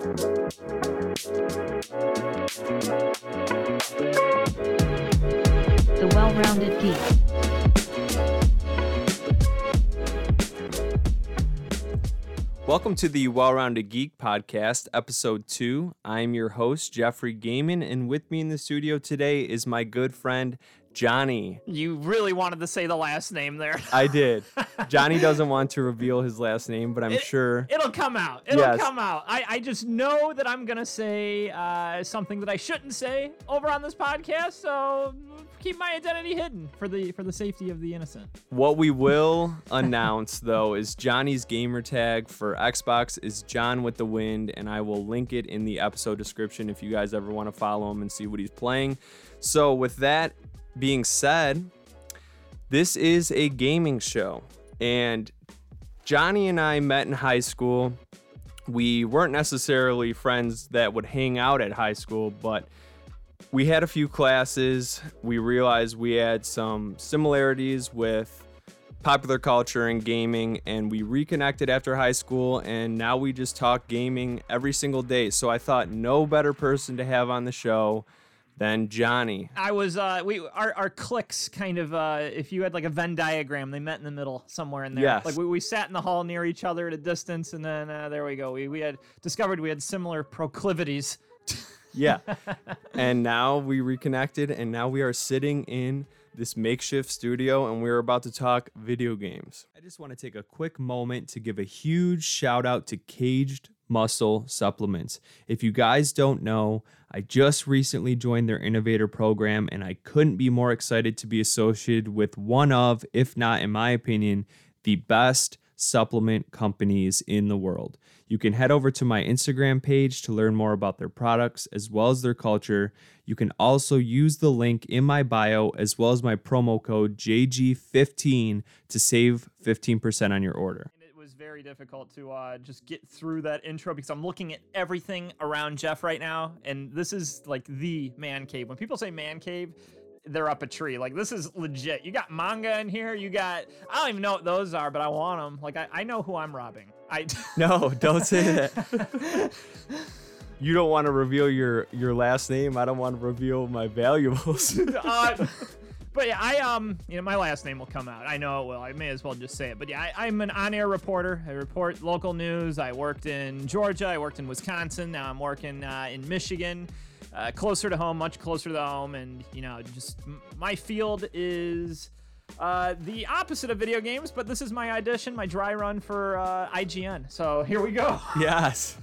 The Well-Rounded Geek. Welcome to the Well-Rounded Geek Podcast, Episode 2. I'm your host, Jeffrey Gaiman, and with me in the studio today is my good friend, Johnny. You really wanted to say the last name there. I did. Johnny doesn't want to reveal his last name, but I'm sure... It'll come out. It'll Yes. come out. I just know that I'm going to say something that I shouldn't say over on this podcast, so keep my identity hidden for the safety of the innocent. What we will announce, though, is Johnny's gamer tag for Xbox is John with the Wind, and I will link it in the episode description if you guys ever want to follow him and see what he's playing. So with that being said, this is a gaming show, and Johnny and I met in high school. We weren't necessarily friends that would hang out at high school, but we had a few classes. We realized we had some similarities with popular culture and gaming, and we reconnected after high school, and now we just talk gaming every single day. So I thought no better person to have on the show than Johnny. I was our cliques kind of if you had like a Venn diagram, they met in the middle somewhere in there. Yes. Like we sat in the hall near each other at a distance, and then there we go. We had discovered we had similar proclivities. Yeah. And now we reconnected, and now we are sitting in this makeshift studio, and we're about to talk video games. I just want to take a quick moment to give a huge shout out to Caged Muscle Supplements. If you guys don't know, I just recently joined their innovator program, and I couldn't be more excited to be associated with one of, if not in my opinion, the best supplement companies in the world. You can head over to my Instagram page to learn more about their products as well as their culture. You can also use the link in my bio as well as my promo code JG15 to save 15% on your order. And it was very difficult to just get through that intro because I'm looking at everything around Jeff right now, and this is like the man cave. When people say man cave, they're up a tree. Like, this is legit. You got manga in here. You got, I don't even know what those are, but I want them. Like, I know who I'm robbing. No, don't say that. You don't want to reveal your last name. I don't want to reveal my valuables. But yeah, my last name will come out. I know it will. I may as well just say it. But yeah, I'm an on-air reporter. I report local news. I worked in Georgia. I worked in Wisconsin. Now I'm working in Michigan. Closer to home, much closer to home. And, just my field is the opposite of video games, but this is my audition, my dry run for IGN. So here we go. Yes.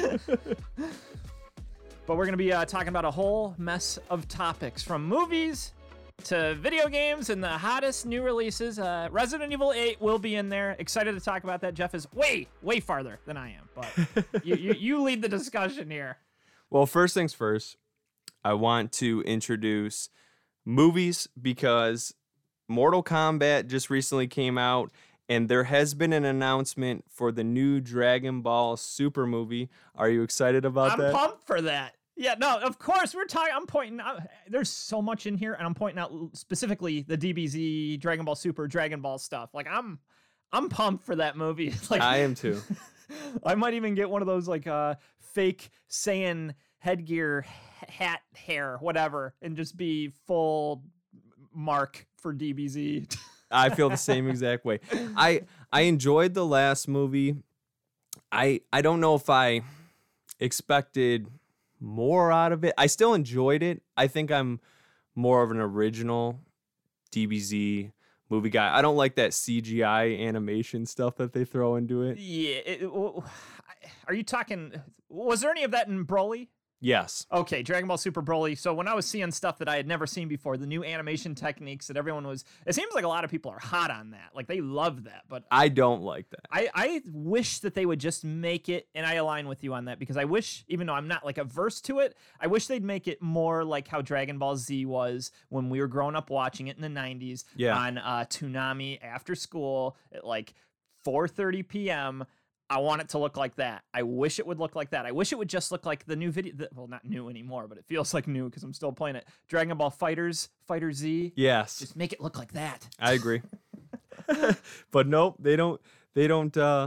But we're going to be talking about a whole mess of topics, from movies to video games and the hottest new releases. Resident Evil 8 will be in there. Excited to talk about that. Jeff is way farther than I am, but you lead the discussion here. Well, first things first, I want to introduce movies because Mortal Kombat just recently came out, and there has been an announcement for the new Dragon Ball Super movie. Are you excited about that? I'm pumped for that. Yeah, no, of course we're talking. I'm pointing out. There's so much in here, and I'm pointing out specifically the DBZ, Dragon Ball Super, Dragon Ball stuff. Like, I'm pumped for that movie. Like, I am too. I might even get one of those like fake Saiyan headgear, hat, hair, whatever, and just be full mark for DBZ. I feel the same exact way. I enjoyed the last movie. I don't know if I expected more out of it. I still enjoyed it. I think I'm more of an original DBZ movie guy. I don't like that CGI animation stuff that they throw into it. Yeah. Are you talking? Was there any of that in Broly? Yes. Okay, Dragon Ball Super Broly. So when I was seeing stuff that I had never seen before, the new animation techniques that everyone was, it seems like a lot of people are hot on that. Like, they love that. But I don't like that. I wish that they would just make it, and I align with you on that, because I wish, even though I'm not like averse to it, I wish they'd make it more like how Dragon Ball Z was when we were growing up watching it in the 90s on Toonami after school at like 4:30 p.m. I want it to look like that. I wish it would look like that. I wish it would just look like the new video. Well, not new anymore, but it feels like new because I'm still playing it. Dragon Ball FighterZ, Fighter Z. Yes. Just make it look like that. I agree. But nope, they don't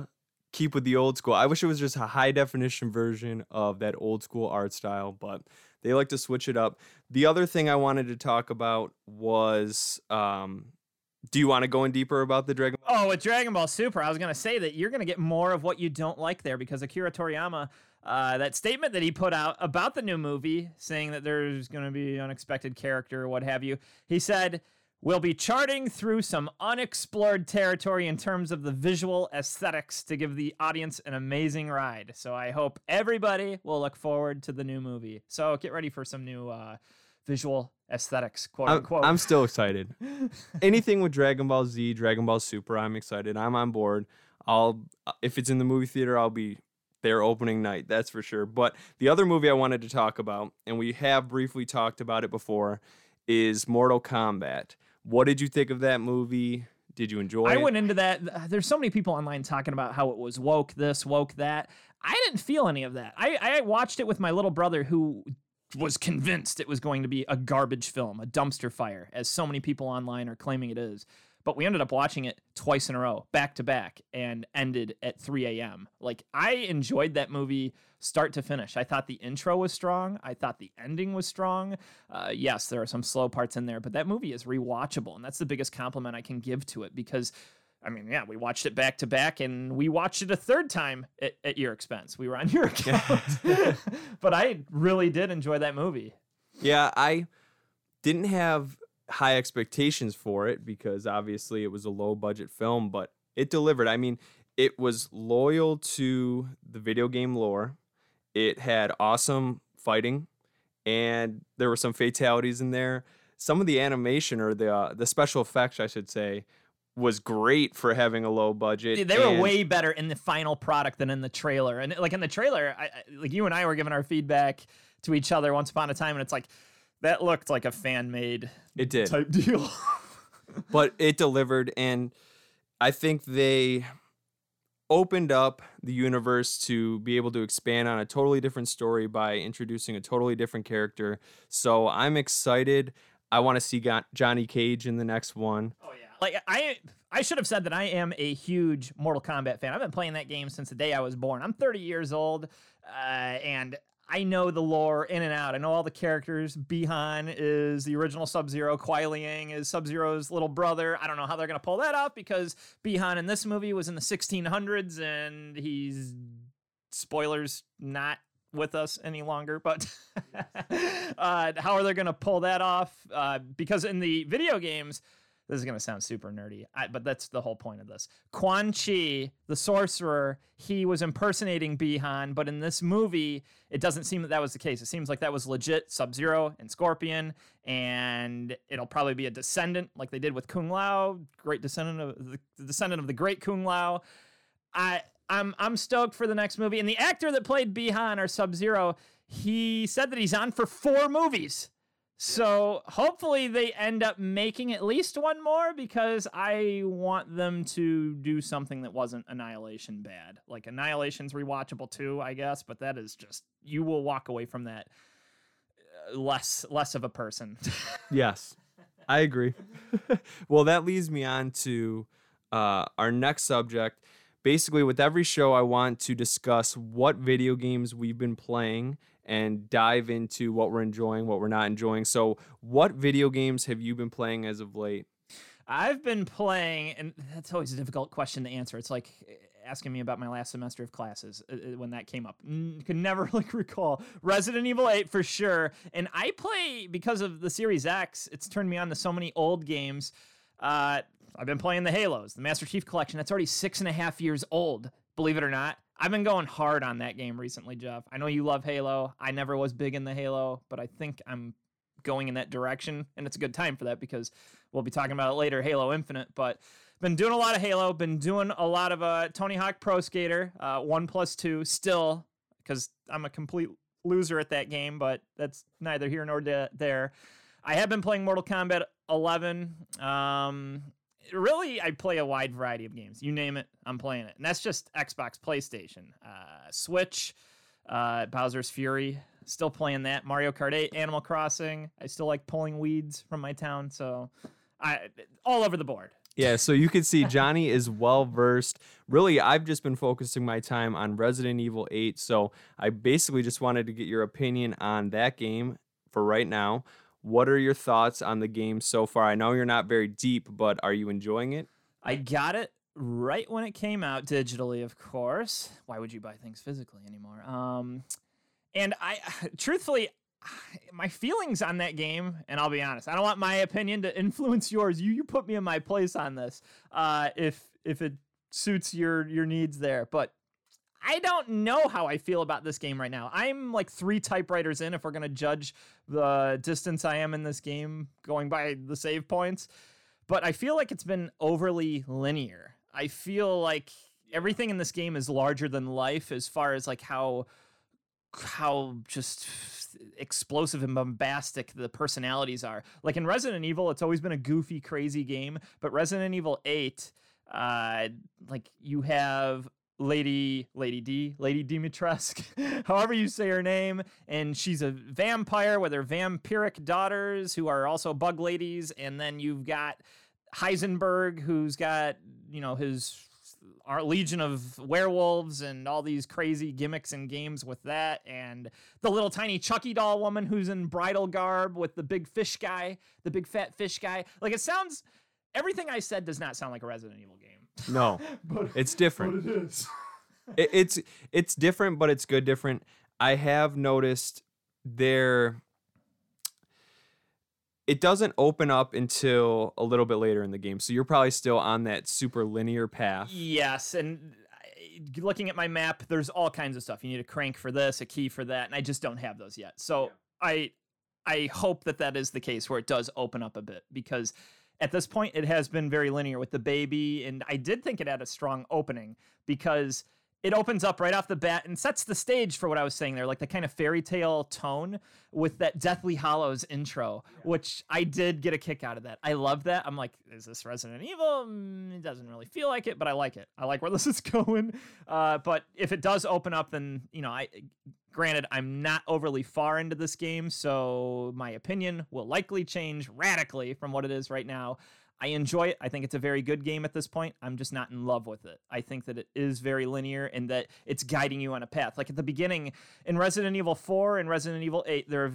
keep with the old school. I wish it was just a high definition version of that old school art style, but they like to switch it up. The other thing I wanted to talk about was, do you want to go in deeper about the Dragon Ball? Oh, with Dragon Ball Super, I was going to say that you're going to get more of what you don't like there because Akira Toriyama, that statement that he put out about the new movie, saying that there's going to be unexpected character or what have you, he said, "We'll be charting through some unexplored territory in terms of the visual aesthetics to give the audience an amazing ride. So I hope everybody will look forward to the new movie." So get ready for some new visual aesthetics, quote unquote. I'm still excited. Anything with Dragon Ball Z, Dragon Ball Super, I'm excited. I'm on board. If it's in the movie theater, I'll be there opening night. That's for sure. But the other movie I wanted to talk about, and we have briefly talked about it before, is Mortal Kombat. What did you think of that movie? Did you enjoy it? I went into that. There's so many people online talking about how it was woke this, woke that. I didn't feel any of that. I watched it with my little brother who was convinced it was going to be a garbage film, a dumpster fire, as so many people online are claiming it is. But we ended up watching it twice in a row, back to back, and ended at 3 a.m. Like, I enjoyed that movie start to finish. I thought the intro was strong. I thought the ending was strong. Yes, there are some slow parts in there, but that movie is rewatchable, and that's the biggest compliment I can give to it because, I mean, yeah, we watched it back to back, and we watched it a third time at your expense. We were on your account. But I really did enjoy that movie. Yeah, I didn't have high expectations for it because obviously it was a low budget film, but it delivered. I mean, it was loyal to the video game lore. It had awesome fighting, and there were some fatalities in there. Some of the animation, or the special effects, I should say, was great for having a low budget. They were way better in the final product than in the trailer. And like in the trailer, like you and I were giving our feedback to each other once upon a time, and it's like, that looked like a fan-made type deal. But it delivered, and I think they opened up the universe to be able to expand on a totally different story by introducing a totally different character. So I'm excited. I want to see Johnny Cage in the next one. Oh, yeah. Like, I should have said that I am a huge Mortal Kombat fan. I've been playing that game since the day I was born. I'm 30 years old, and I know the lore in and out. I know all the characters. Bihan is the original Sub-Zero. Kuai Liang is Sub-Zero's little brother. I don't know how they're going to pull that off because Bihan in this movie was in the 1600s and he's, spoilers, not with us any longer. But how are they going to pull that off? Because in the video games, this is going to sound super nerdy, but that's the whole point of this. Quan Chi, the sorcerer, he was impersonating Bihan, but in this movie, it doesn't seem that was the case. It seems like that was legit Sub-Zero and Scorpion, and it'll probably be a descendant like they did with Kung Lao, great descendant of the descendant of the great Kung Lao. I'm stoked for the next movie. And the actor that played Bihan or Sub-Zero, he said that he's on for 4 movies. So hopefully they end up making at least one more because I want them to do something that wasn't Annihilation bad. Like Annihilation's rewatchable too, I guess, but that is just, you will walk away from that less of a person. Yes, I agree. Well, that leads me on to our next subject. Basically, with every show, I want to discuss what video games we've been playing and dive into what we're enjoying, what we're not enjoying. So what video games have you been playing as of late? I've been playing, and that's always a difficult question to answer. It's like asking me about my last semester of classes when that came up. Can never recall. Resident Evil 8 for sure. And I play, because of the Series X, it's turned me on to so many old games. I've been playing the Halos, the Master Chief Collection. That's already 6.5 years old, believe it or not. I've been going hard on that game recently, Jeff. I know you love Halo. I never was big in the Halo, but I think I'm going in that direction, and it's a good time for that because we'll be talking about it later, Halo Infinite. But been doing a lot of Halo, been doing a lot of Tony Hawk Pro Skater, 1+2 still, because I'm a complete loser at that game, but that's neither here nor there. I have been playing Mortal Kombat 11. Really, I play a wide variety of games. You name it, I'm playing it. And that's just Xbox, PlayStation, Switch, Bowser's Fury. Still playing that. Mario Kart 8, Animal Crossing. I still like pulling weeds from my town. So all over the board. Yeah, so you can see Johnny is well versed. Really, I've just been focusing my time on Resident Evil 8, so I basically just wanted to get your opinion on that game for right now. What are your thoughts on the game so far? I know you're not very deep, but are you enjoying it? I got it right when it came out digitally, of course. Why would you buy things physically anymore? And I, truthfully, my feelings on that game, and I'll be honest, I don't want my opinion to influence yours. You put me in my place on this, if it suits your needs there. But I don't know how I feel about this game right now. I'm like 3 typewriters in if we're gonna judge the distance I am in this game going by the save points. But I feel like it's been overly linear. I feel like everything in this game is larger than life as far as like how just explosive and bombastic the personalities are. Like in Resident Evil, it's always been a goofy, crazy game, but Resident Evil 8, like you have Lady Dimitrescu, however you say her name, and she's a vampire with her vampiric daughters who are also bug ladies, and then you've got Heisenberg, who's got, our legion of werewolves and all these crazy gimmicks and games with that, and the little tiny Chucky doll woman who's in bridal garb with the big fish guy, the big fat fish guy. Like, everything I said does not sound like a Resident Evil game. No, it's different. But it is. It's different, but it's good different. I have noticed it doesn't open up until a little bit later in the game. So you're probably still on that super linear path. Yes, and looking at my map, there's all kinds of stuff. You need a crank for this, a key for that, and I just don't have those yet. So yeah. I hope that is the case where it does open up a bit, because at this point it has been very linear with the baby, and I did think it had a strong opening because it opens up right off the bat and sets the stage for what I was saying there, like the kind of fairy tale tone with that Deathly Hallows intro, which I did get a kick out of that. I love that. I'm like, is this Resident Evil? It doesn't really feel like it, but I like it. I like where this is going. But if it does open up, then, granted, I'm not overly far into this game, so my opinion will likely change radically from what it is right now. I enjoy it. I think it's a very good game at this point. I'm just not in love with it. I think that it is very linear and that it's guiding you on a path. Like at the beginning in Resident Evil 4 and Resident Evil 8, there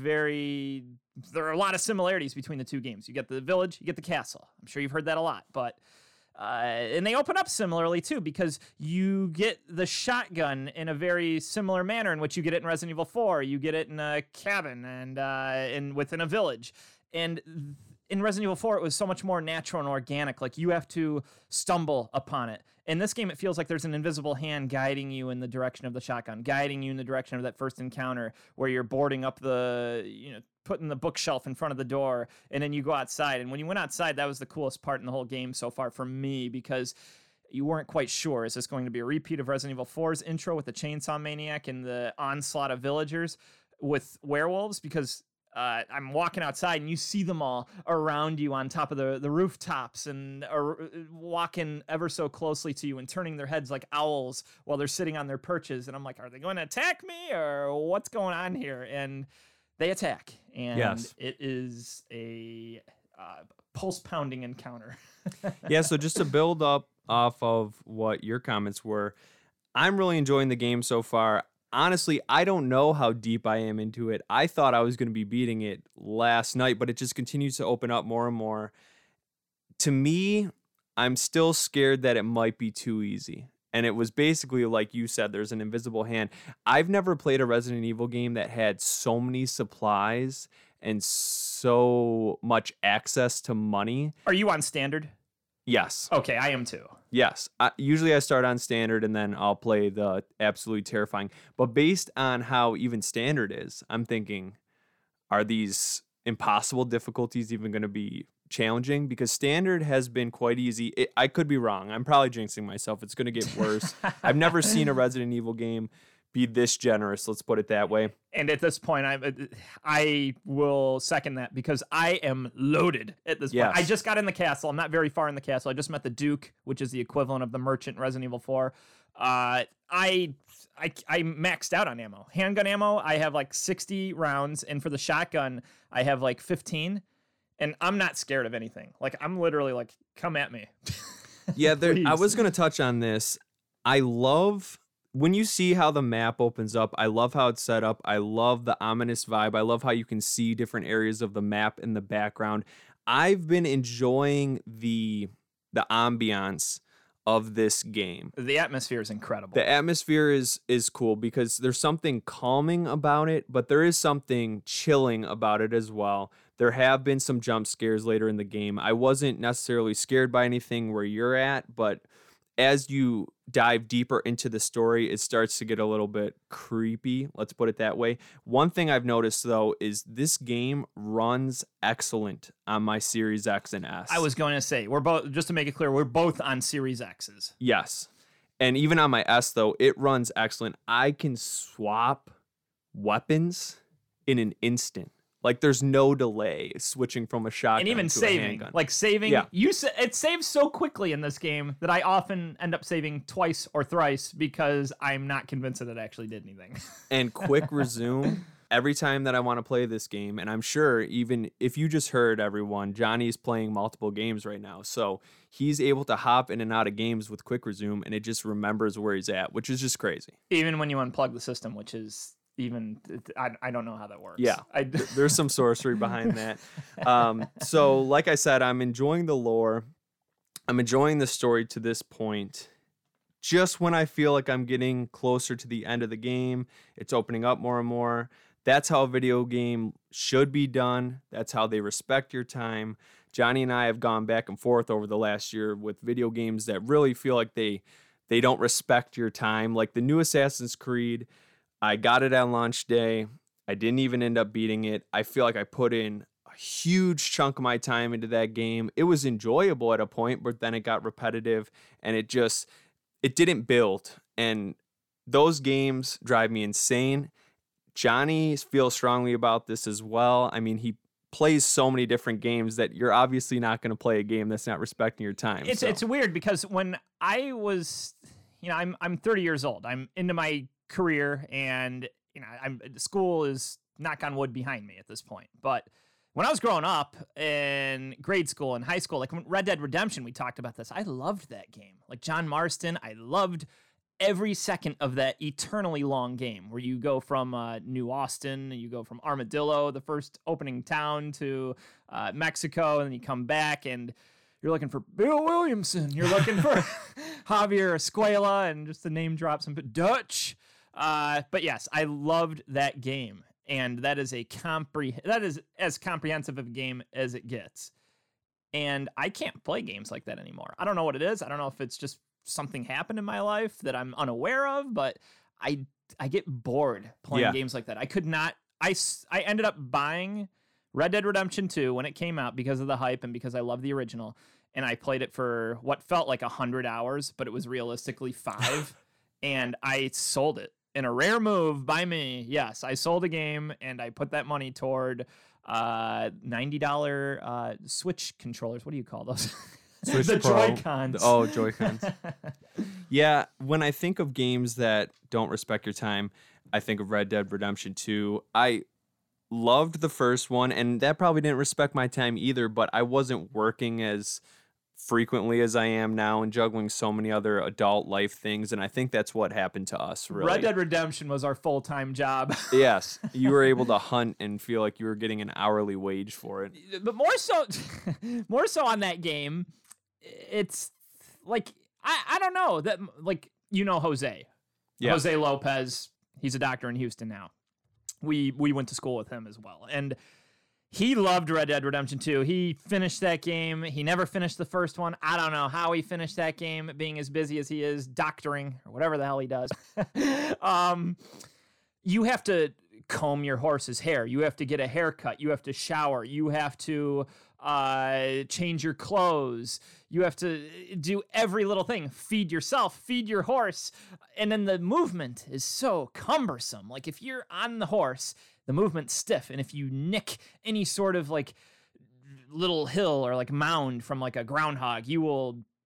are a lot of similarities between the two games. You get the village, you get the castle. I'm sure you've heard that a lot, but and they open up similarly too, because you get the shotgun in a very similar manner in which you get it in Resident Evil 4. You get it in a cabin and within a village. And in Resident Evil 4, it was so much more natural and organic. Like, you have to stumble upon it. In this game, it feels like there's an invisible hand guiding you in the direction of the shotgun, guiding you in the direction of that first encounter where you're boarding up putting the bookshelf in front of the door, and then you go outside. And when you went outside, that was the coolest part in the whole game so far for me, because you weren't quite sure. Is this going to be a repeat of Resident Evil 4's intro with the chainsaw maniac and the onslaught of villagers with werewolves? Because I'm walking outside and you see them all around you on top of the rooftops and are walking ever so closely to you and turning their heads like owls while they're sitting on their perches. And I'm like, are they going to attack me or what's going on here? And they attack. And yes. It is a pulse pounding encounter. Yeah. So just to build up off of what your comments were, I'm really enjoying the game so far. Honestly, I don't know how deep I am into it. I thought I was going to be beating it last night, but it just continues to open up more and more. To me, I'm still scared that it might be too easy. And it was basically like you said, there's an invisible hand. I've never played a Resident Evil game that had so many supplies and so much access to money. Are you on standard? Yes. Okay, I am too. Yes. Usually I start on standard and then I'll play the absolutely terrifying. But based on how even standard is, I'm thinking, are these impossible difficulties even going to be challenging? Because standard has been quite easy. I could be wrong. I'm probably jinxing myself. It's going to get worse. I've never seen a Resident Evil game be this generous. Let's put it that way. And at this point, I will second that, because I am loaded at this point. I just got in the castle. I'm not very far in the castle. I just met the Duke, which is the equivalent of the merchant in Resident Evil 4. I maxed out on ammo. Handgun ammo, I have like 60 rounds, and for the shotgun, I have like 15. And I'm not scared of anything. Like, I'm literally like, come at me. Yeah, I Please. was going to touch on this. I love when you see how the map opens up. I love how it's set up. I love the ominous vibe. I love how you can see different areas of the map in the background. I've been enjoying the ambiance of this game. The atmosphere is incredible. The atmosphere is cool because there's something calming about it, but there is something chilling about it as well. There have been some jump scares later in the game. I wasn't necessarily scared by anything where you're at, but as you dive deeper into the story, it starts to get a little bit creepy. Let's put it that way. One thing I've noticed, though, is this game runs excellent on my Series X and S. I was going to say, we're both, just to make it clear, we're both on Series X's. Yes. And even on my S, though, it runs excellent. I can swap weapons in an instant. Like, there's no delay switching from a shotgun And even to a saving. handgun. Like, saving. Yeah. It saves so quickly in this game that I often end up saving twice or thrice because I'm not convinced that it actually did anything. And quick resume every time that I want to play this game. And I'm sure even if you just heard everyone, Johnny's playing multiple games right now. So he's able to hop in and out of games with quick resume, and it just remembers where he's at, which is just crazy. Even when you unplug the system, which is even, I don't know how that works. Yeah, there's some sorcery behind that. So like I said, I'm enjoying the lore. I'm enjoying the story to this point. Just when I feel like I'm getting closer to the end of the game, it's opening up more and more. That's how a video game should be done. That's how they respect your time. Johnny and I have gone back and forth over the last year with video games that really feel like they don't respect your time. Like the new Assassin's Creed, I got it on launch day. I didn't even end up beating it. I feel like I put in a huge chunk of my time into that game. It was enjoyable at a point, but then it got repetitive and it didn't build. And those games drive me insane. Johnny feels strongly about this as well. I mean, he plays so many different games that you're obviously not going to play a game that's not respecting your time. It's weird because when I was, I'm 30 years old. I'm into my career, and school is, knock on wood, behind me at this point. But when I was growing up in grade school and high school, like Red Dead Redemption, we talked about this. I loved that game. Like John Marston, I loved every second of that eternally long game where you go from New Austin, you go from Armadillo, the first opening town, to Mexico, and then you come back and you're looking for Bill Williamson. You're looking for Javier Escuela, and just to name drop some Dutch. But yes, I loved that game, and that is that is as comprehensive of a game as it gets. And I can't play games like that anymore. I don't know what it is. I don't know if it's just something happened in my life that I'm unaware of, but I get bored playing games like that. I could not. I ended up buying Red Dead Redemption 2 when it came out because of the hype and because I love the original. And I played it for what felt like 100 hours, but it was realistically 5. And I sold it. In a rare move by me, yes, I sold a game and I put that money toward $90 Switch controllers. What do you call those? Switch the Pro. Joy-Cons. Oh, Joy-Cons. Yeah, when I think of games that don't respect your time, I think of Red Dead Redemption 2. I loved the first one, and that probably didn't respect my time either, but I wasn't working as frequently as I am now and juggling so many other adult life things, and I think that's what happened to us, really. Red Dead Redemption was our full-time job. Yes, you were able to hunt and feel like you were getting an hourly wage for it. But more so on that game, it's like, I don't know, that, like, Jose. Yeah. Jose Lopez, he's a doctor in Houston now. We went to school with him as well. And he loved Red Dead Redemption 2. He finished that game. He never finished the first one. I don't know how he finished that game, being as busy as he is, doctoring, or whatever the hell he does. You have to comb your horse's hair. You have to get a haircut. You have to shower. You have to change your clothes. You have to do every little thing. Feed yourself, feed your horse. And then the movement is so cumbersome. Like if you're on the horse, the movement's stiff. And if you nick any sort of like little hill or like mound from like a groundhog, you will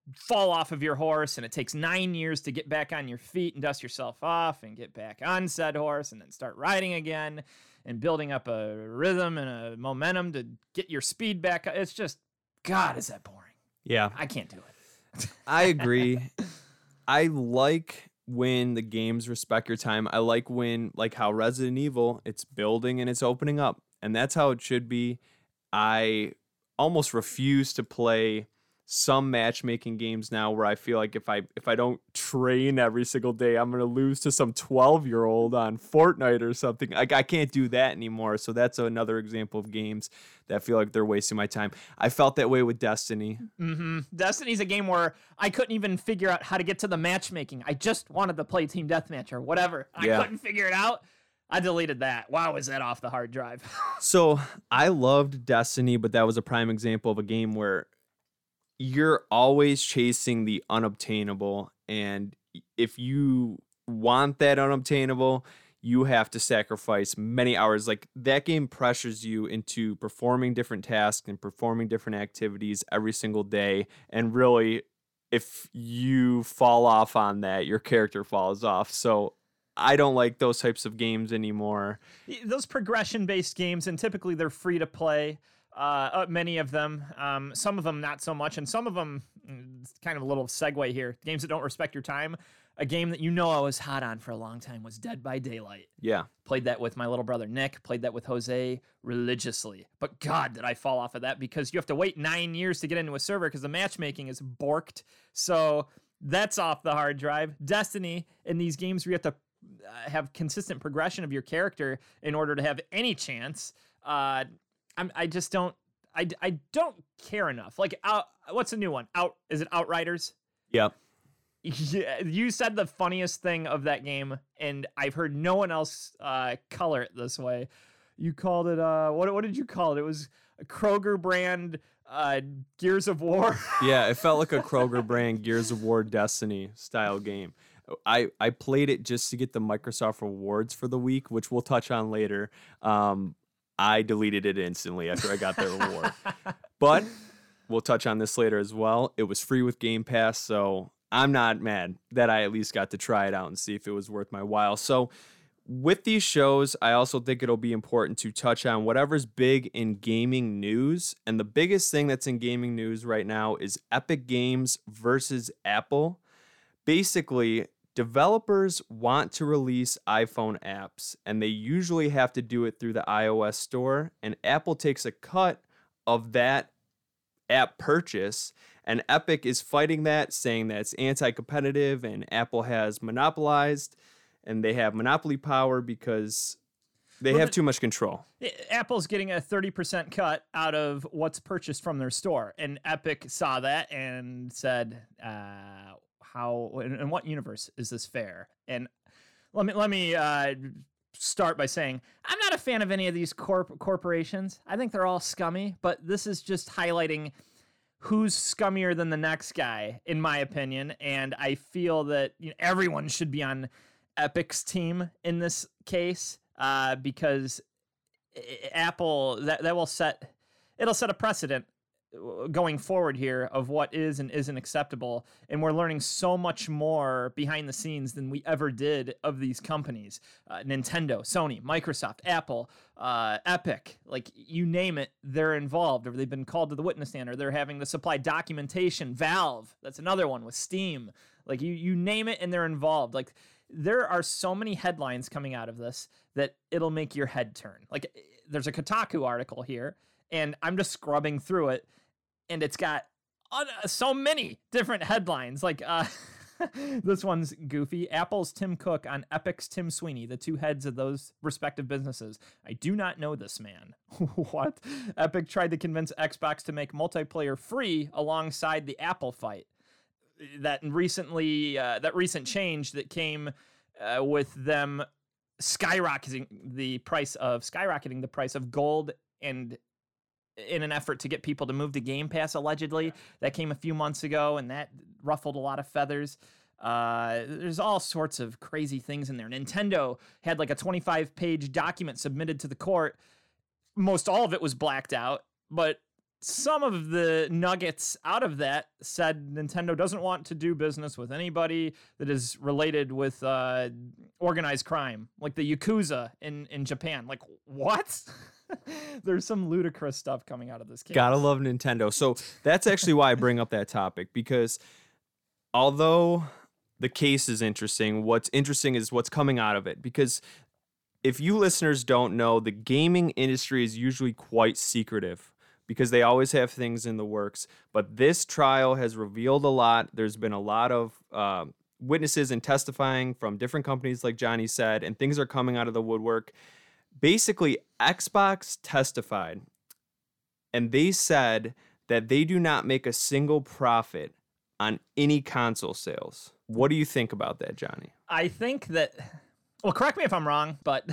fall off of your horse and it takes 9 years to get back on your feet and dust yourself off and get back on said horse and then start riding again and building up a rhythm and a momentum to get your speed back. It's just, God, is that boring. Yeah. I can't do it. I agree. I like when the games respect your time. I like when, like how Resident Evil, it's building and it's opening up. And that's how it should be. I almost refuse to play some matchmaking games now where I feel like if I don't train every single day, I'm going to lose to some 12-year-old on Fortnite or something. I can't do that anymore. So that's another example of games that feel like they're wasting my time. I felt that way with Destiny. Mm-hmm. Destiny's a game where I couldn't even figure out how to get to the matchmaking. I just wanted to play Team Deathmatch or whatever. I couldn't figure it out. I deleted that. Wow, is that off the hard drive? So I loved Destiny, but that was a prime example of a game where you're always chasing the unobtainable. And if you want that unobtainable, you have to sacrifice many hours. Like that game pressures you into performing different tasks and performing different activities every single day. And really, if you fall off on that, your character falls off. So I don't like those types of games anymore. Those progression-based games, and typically they're free to play. Many of them, some of them not so much, and some of them, it's kind of a little segue here, games that don't respect your time. A game that I was hot on for a long time was Dead by Daylight. Yeah. Played that with my little brother Nick, played that with Jose religiously. But God, did I fall off of that because you have to wait 9 years to get into a server because the matchmaking is borked. So that's off the hard drive. Destiny, in these games where you have to have consistent progression of your character in order to have any chance. I just don't. I don't care enough. Like, what's a new one? Is it Outriders? Yep. Yeah, you said the funniest thing of that game, and I've heard no one else color it this way. You called it what did you call it? It was a Kroger brand Gears of War. Yeah, it felt like a Kroger brand Gears of War Destiny style game. I played it just to get the Microsoft rewards for the week, which we'll touch on later. I deleted it instantly after I got the reward. But we'll touch on this later as well. It was free with Game Pass, so I'm not mad that I at least got to try it out and see if it was worth my while. So with these shows, I also think it'll be important to touch on whatever's big in gaming news. And the biggest thing that's in gaming news right now is Epic Games versus Apple. Basically, developers want to release iPhone apps, and they usually have to do it through the iOS store, and Apple takes a cut of that app purchase, and Epic is fighting that, saying that it's anti-competitive and Apple has monopolized, and they have monopoly power because they have too much control. Apple's getting a 30% cut out of what's purchased from their store, and Epic saw that and said, how in what universe is this fair? And let me start by saying I'm not a fan of any of these corporations. I think they're all scummy, but this is just highlighting who's scummier than the next guy, in my opinion. And I feel that everyone should be on Epic's team in this case because Apple that will set a precedent going forward here of what is and isn't acceptable, and we're learning so much more behind the scenes than we ever did of these companies. Nintendo, Sony, Microsoft, Apple, Epic, like you name it, they're involved, or they've been called to the witness stand, or they're having to supply documentation. Valve, that's another one with Steam. Like you name it, and they're involved. Like there are so many headlines coming out of this that it'll make your head turn. Like there's a Kotaku article here, and I'm just scrubbing through it, and it's got so many different headlines. Like this one's goofy. Apple's Tim Cook on Epic's Tim Sweeney, the two heads of those respective businesses. I do not know this man. What? Epic tried to convince Xbox to make multiplayer free alongside the Apple fight. That recent change that came with them skyrocketing the price of gold, and in an effort to get people to move to Game Pass, allegedly. That came a few months ago, and that ruffled a lot of feathers. There's all sorts of crazy things in there. Nintendo had like a 25-page document submitted to the court. Most all of it was blacked out, but some of the nuggets out of that said Nintendo doesn't want to do business with anybody that is related with organized crime, like the Yakuza in Japan. Like, what? There's some ludicrous stuff coming out of this case. Gotta love Nintendo. So that's actually why I bring up that topic, because although the case is interesting, what's interesting is what's coming out of it. Because if you listeners don't know, the gaming industry is usually quite secretive, because they always have things in the works. But this trial has revealed a lot. There's been a lot of witnesses and testifying from different companies, like Johnny said, and things are coming out of the woodwork. Basically, Xbox testified, and they said that they do not make a single profit on any console sales. What do you think about that, Johnny? I think that, well, correct me if I'm wrong, but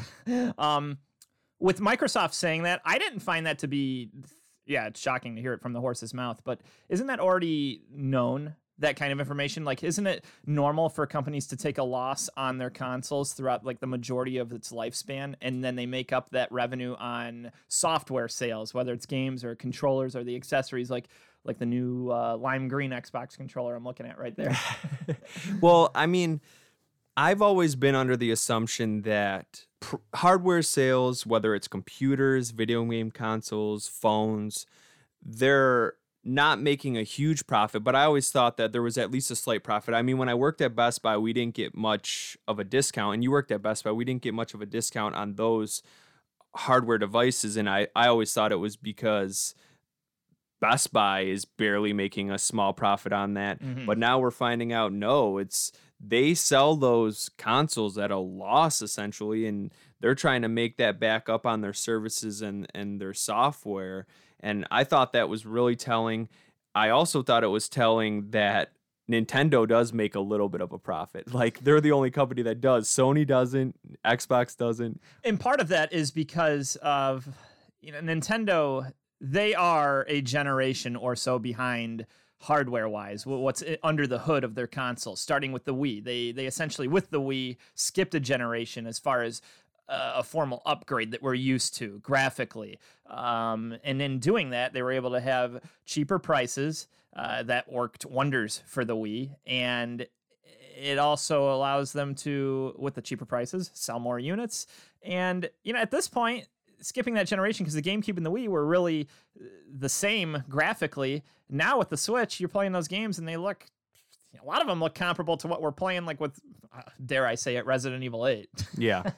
with Microsoft saying that, I didn't find that to be... Yeah, it's shocking to hear it from the horse's mouth, but isn't that already known, that kind of information? Like, isn't it normal for companies to take a loss on their consoles throughout like the majority of its lifespan, and then they make up that revenue on software sales, whether it's games or controllers or the accessories, like the new lime green Xbox controller I'm looking at right there? Well, I mean, I've always been under the assumption that hardware sales, whether it's computers, video game consoles, phones, they're not making a huge profit, but I always thought that there was at least a slight profit. I mean, when I worked at Best Buy, we didn't get much of a discount, and you worked at Best Buy, we didn't get much of a discount on those hardware devices, and I always thought it was because Best Buy is barely making a small profit on that. But now we're finding out, no, they sell those consoles at a loss, essentially, and they're trying to make that back up on their services and their software. And I thought that was really telling. I also thought it was telling that Nintendo does make a little bit of a profit. Like, they're the only company that does. Sony doesn't. Xbox doesn't. And part of that is because of, Nintendo, they are a generation or so behind hardware-wise, what's under the hood of their console, starting with the Wii. They essentially, with the Wii, skipped a generation as far as a formal upgrade that we're used to graphically. And in doing that, they were able to have cheaper prices that worked wonders for the Wii. And it also allows them to, with the cheaper prices, sell more units. And, at this point, skipping that generation, because the GameCube and the Wii were really the same graphically. Now with the Switch, you're playing those games and they look, a lot of them look comparable to what we're playing, like with, dare I say it, Resident Evil 8. Yeah.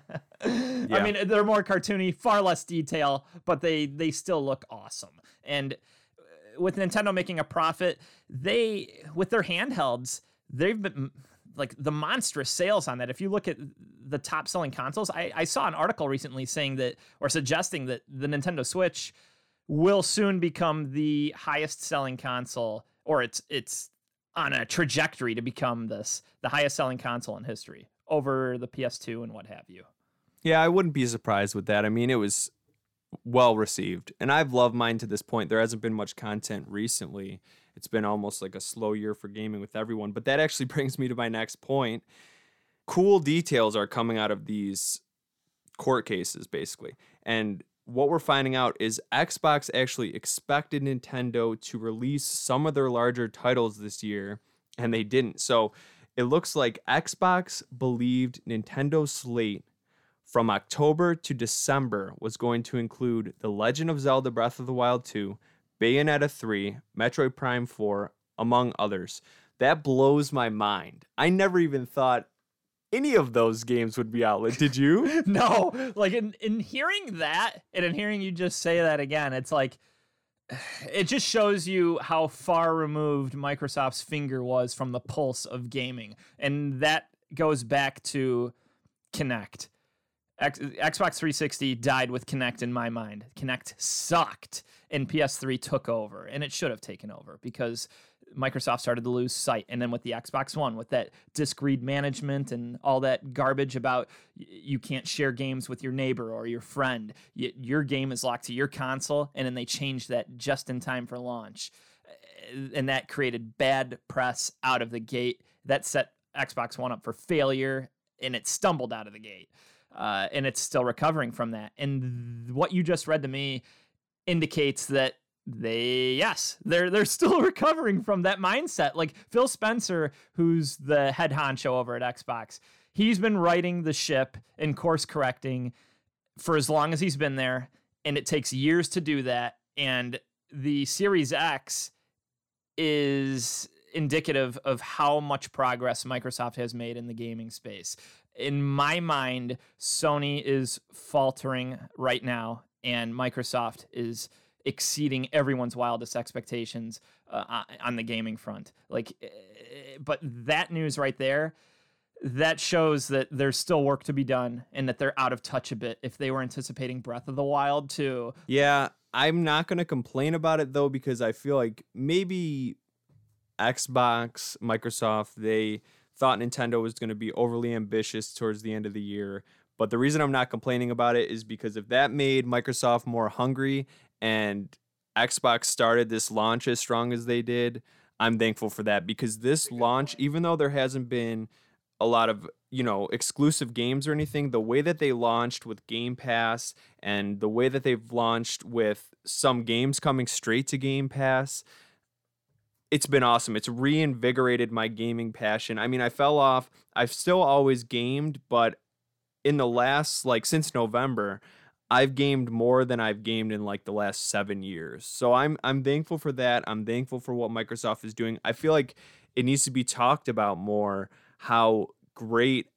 I mean, they're more cartoony, far less detail, but they still look awesome. And with Nintendo making a profit, with their handhelds, they've been like the monstrous sales on that. If you look at the top selling consoles, I saw an article recently saying that, or suggesting that the Nintendo Switch will soon become the highest selling console, or it's on a trajectory to become the highest selling console in history over the PS2 and what have you. Yeah, I wouldn't be surprised with that. I mean, it was well received, and I've loved mine to this point. There hasn't been much content recently. It's been almost like a slow year for gaming with everyone. But that actually brings me to my next point. Cool details are coming out of these court cases, basically. And what we're finding out is Xbox actually expected Nintendo to release some of their larger titles this year, and they didn't. So it looks like Xbox believed Nintendo's slate from October to December was going to include The Legend of Zelda Breath of the Wild 2, Bayonetta 3, Metroid Prime 4, among others. That blows my mind. I never even thought any of those games would be out. Did you? No. Like, in hearing that, and in hearing you just say that again, it's like, it just shows you how far removed Microsoft's finger was from the pulse of gaming. And that goes back to Kinect. Xbox 360 died with Kinect in my mind. Kinect sucked, and PS3 took over, and it should have taken over because Microsoft started to lose sight. And then with the Xbox One, with that disc read management and all that garbage about you can't share games with your neighbor or your friend, your game is locked to your console, and then they changed that just in time for launch. And that created bad press out of the gate. That set Xbox One up for failure, and it stumbled out of the gate. And it's still recovering from that. And what you just read to me indicates that They're still recovering from that mindset. Like Phil Spencer, who's the head honcho over at Xbox, he's been righting the ship and course correcting for as long as he's been there, and it takes years to do that. And the Series X is indicative of how much progress Microsoft has made in the gaming space. In my mind, Sony is faltering right now, and Microsoft is exceeding everyone's wildest expectations on the gaming front. But that news right there, that shows that there's still work to be done and that they're out of touch a bit if they were anticipating Breath of the Wild too. Yeah, I'm not going to complain about it though, because I feel like maybe Xbox, Microsoft, they thought Nintendo was going to be overly ambitious towards the end of the year. But the reason I'm not complaining about it is because if that made Microsoft more hungry and Xbox started this launch as strong as they did, I'm thankful for that, because this launch, even though there hasn't been a lot of, exclusive games or anything, the way that they launched with Game Pass and the way that they've launched with some games coming straight to Game Pass, it's been awesome. It's reinvigorated my gaming passion. I mean, I fell off. I've still always gamed, but in the last, since November, I've gamed more than I've gamed in the last 7 years. So I'm thankful for that. I'm thankful for what Microsoft is doing. I feel like it needs to be talked about more, how great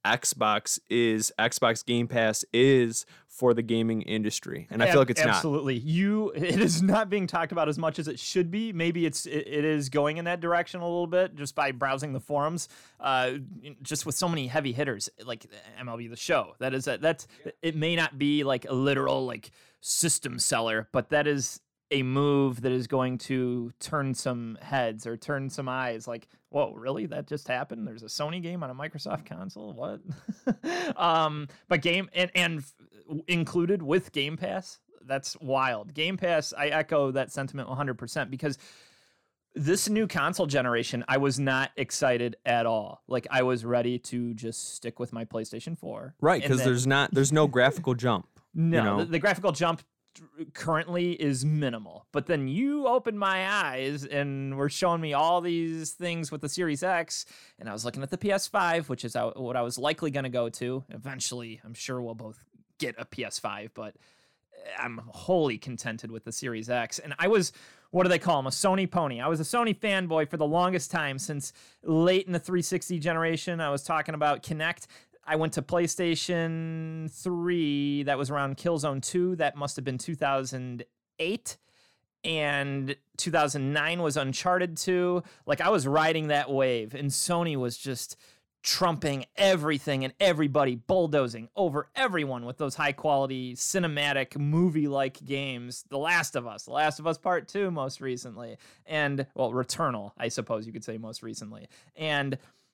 Xbox Game Pass is for the gaming industry. And I feel like it's absolutely. It is not being talked about as much as it should be. Maybe it is going in that direction a little bit just by browsing the forums, just with so many heavy hitters like MLB The Show. It may not be like a literal system seller, but that is a move that is going to turn some heads or turn some eyes. Like, whoa, really? That just happened? There's a Sony game on a Microsoft console? What? But and included with Game Pass, that's wild. Game Pass, I echo that sentiment 100%, because this new console generation, I was not excited at all. I was ready to just stick with my PlayStation 4. Right, because there's no graphical jump. No, the graphical jump currently is minimal, but then you opened my eyes and were showing me all these things with the Series X, and I was looking at the PS5, which is what I was likely going to go to eventually. I'm sure we'll both get a PS5, but I'm wholly contented with the Series X. And I was, what do they call them, a Sony pony. I was a Sony fanboy for the longest time, since late in the 360 generation. I was talking about Kinect. I went to PlayStation 3. That was around Killzone 2. That must have been 2008. And 2009 was Uncharted 2. I was riding that wave, and Sony was just trumping everything and everybody, bulldozing over everyone with those high-quality, cinematic, movie-like games. The Last of Us Part 2 most recently. And, well, Returnal, I suppose you could say most recently. And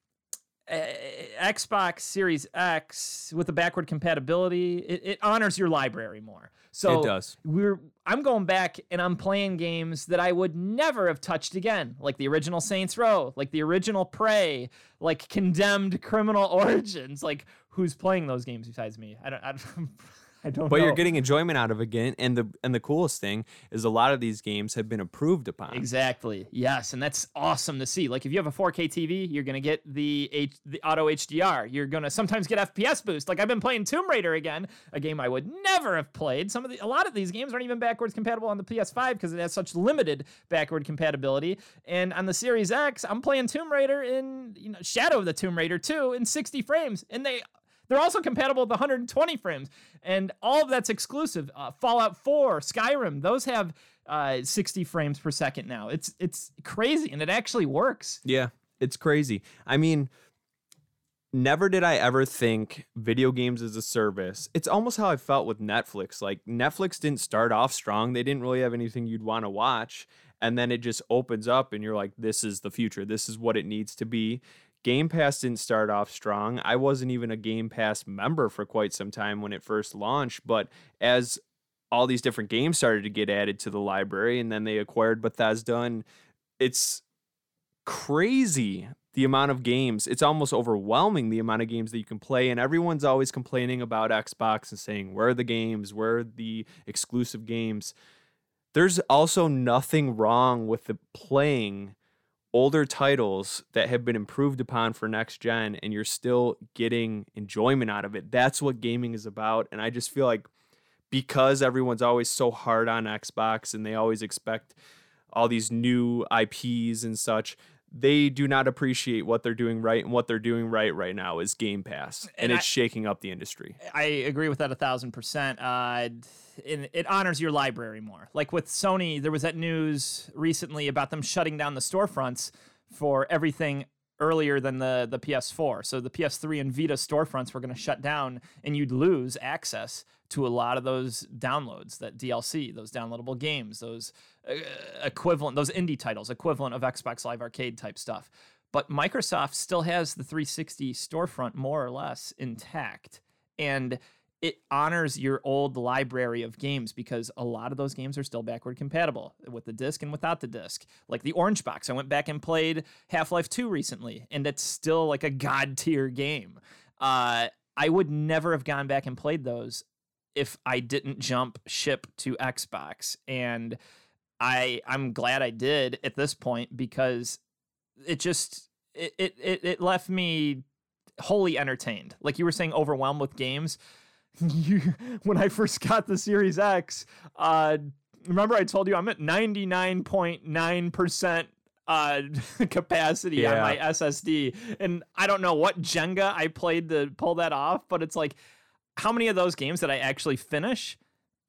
Xbox Series X with the backward compatibility, it honors your library more. So it does. I'm going back and I'm playing games that I would never have touched again, like the original Saints Row, like the original Prey, like Condemned Criminal Origins. Who's playing those games besides me? I don't know. But you're getting enjoyment out of it again, and the coolest thing is a lot of these games have been approved upon. Exactly. Yes, and that's awesome to see. If you have a 4K TV, you're gonna get the auto HDR. You're gonna sometimes get FPS boost. I've been playing Tomb Raider again, a game I would never have played. A lot of these games aren't even backwards compatible on the PS5 because it has such limited backward compatibility. And on the Series X, I'm playing Tomb Raider in Shadow of the Tomb Raider 2 in 60 frames, and they're also compatible with 120 frames, and all of that's exclusive. Fallout 4, Skyrim, those have 60 frames per second now. It's crazy, and it actually works. Yeah, it's crazy. I mean, never did I ever think video games as a service. It's almost how I felt with Netflix. Netflix didn't start off strong. They didn't really have anything you'd want to watch, and then it just opens up, and you're like, this is the future. This is what it needs to be. Game Pass didn't start off strong. I wasn't even a Game Pass member for quite some time when it first launched, but as all these different games started to get added to the library, and then they acquired Bethesda, and it's crazy the amount of games. It's almost overwhelming the amount of games that you can play, and everyone's always complaining about Xbox and saying, where are the games? Where are the exclusive games? there's also nothing wrong with the playing older titles that have been improved upon for next gen, and you're still getting enjoyment out of it. That's what gaming is about. And I just feel like because everyone's always so hard on Xbox and they always expect all these new IPs and such, they do not appreciate what they're doing right. And what they're doing right now is Game Pass, and it's shaking up the industry. I agree with that 1,000%. It honors your library more. Like with Sony, there was that news recently about them shutting down the storefronts for everything earlier than the PS4. So the PS3 and Vita storefronts were going to shut down, and you'd lose access to a lot of those downloads, that DLC, those downloadable games, those those indie titles, equivalent of Xbox Live Arcade type stuff. But Microsoft still has the 360 storefront more or less intact, and it honors your old library of games because a lot of those games are still backward compatible with the disc and without the disc. Like the Orange Box, I went back and played Half-Life 2 recently, and it's still like a god tier game. I would never have gone back and played those if I didn't jump ship to Xbox, and I'm glad I did at this point because it left me wholly entertained. Like you were saying, overwhelmed with games. When I first got the Series X, remember I told you I'm at 99.9% capacity on my SSD, and I don't know what Jenga I played to pull that off, but it's like, how many of those games did I actually finish?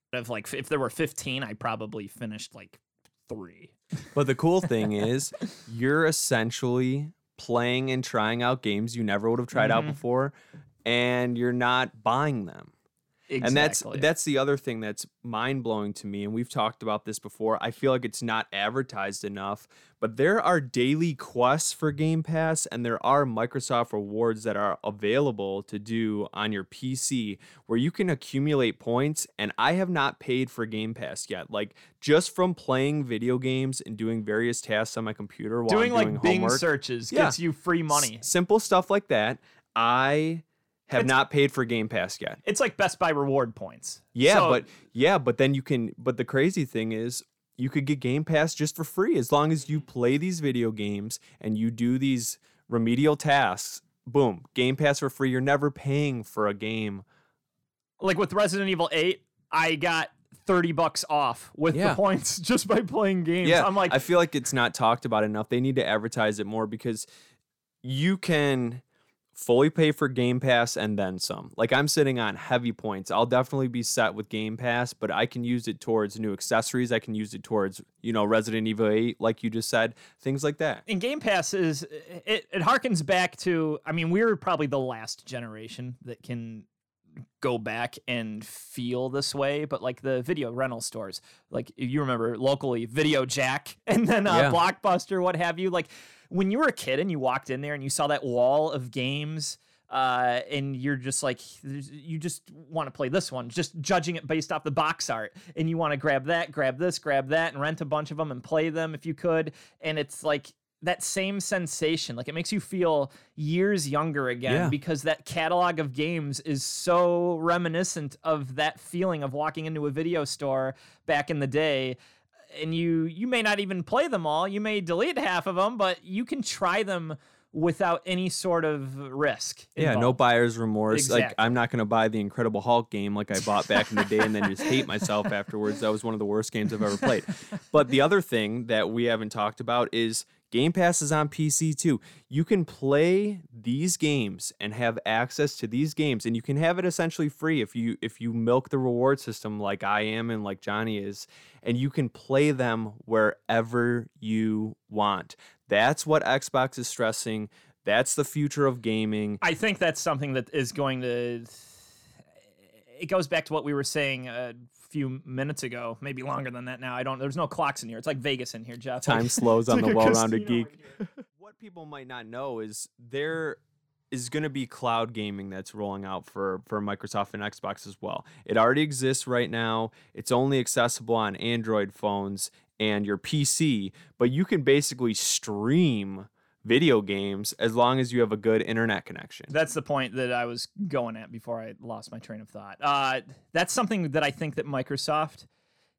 If there were 15, I probably finished like 3. But the cool thing is, you're essentially playing and trying out games you never would have tried out before, and you're not buying them. Exactly. And that's the other thing that's mind-blowing to me, and we've talked about this before. I feel like it's not advertised enough, but there are daily quests for Game Pass, and there are Microsoft rewards that are available to do on your PC where you can accumulate points, and I have not paid for Game Pass yet. Like, just from playing video games and doing various tasks on my computer while I'm doing Bing homework, searches gets you free money. Simple stuff like that. I have not paid for Game Pass yet. It's like Best Buy reward points. But then you can, but the crazy thing is you could get Game Pass just for free as long as you play these video games and you do these remedial tasks. Boom, Game Pass for free. You're never paying for a game. Like with Resident Evil 8, I got $30 off with the points just by playing games. Yeah, I'm like, I feel like it's not talked about enough. They need to advertise it more because you can fully pay for Game Pass and then some. Like, I'm sitting on heavy points. I'll definitely be set with Game Pass, but I can use it towards new accessories. I can use it towards, Resident Evil 8, like you just said, things like that. And Game Pass it harkens back to, we're probably the last generation that can go back and feel this way, but like the video rental stores, like you remember locally Video Jack and then Blockbuster, what have you, like when you were a kid and you walked in there and you saw that wall of games, and you're just like, you just want to play this one, just judging it based off the box art, and you want to grab that, grab this, grab that, and rent a bunch of them and play them if you could. And it's like that same sensation, like it makes you feel years younger again because that catalog of games is so reminiscent of that feeling of walking into a video store back in the day. And you may not even play them all. You may delete half of them, but you can try them without any sort of risk involved. Yeah, no buyer's remorse. Exactly. Like, I'm not going to buy the Incredible Hulk game like I bought back in the day and then just hate myself afterwards. That was one of the worst games I've ever played. But the other thing that we haven't talked about is Game Pass is on PC too. You can play these games and have access to these games, and you can have it essentially free if you milk the reward system like I am and like Johnny is, and you can play them wherever you want. That's what Xbox is stressing. That's the future of gaming. I think that's something that is going to... It goes back to what we were saying a few minutes ago, maybe longer than that now. There's no clocks in here. It's like Vegas in here, Jeff. Time slows on the Well-Rounded Geek. Casino. What people might not know is there is going to be cloud gaming that's rolling out for Microsoft and Xbox as well. It already exists right now. It's only accessible on Android phones and your PC, but you can basically stream video games as long as you have a good internet connection. That's the point that I was going at before I lost my train of thought. That's something that I think that Microsoft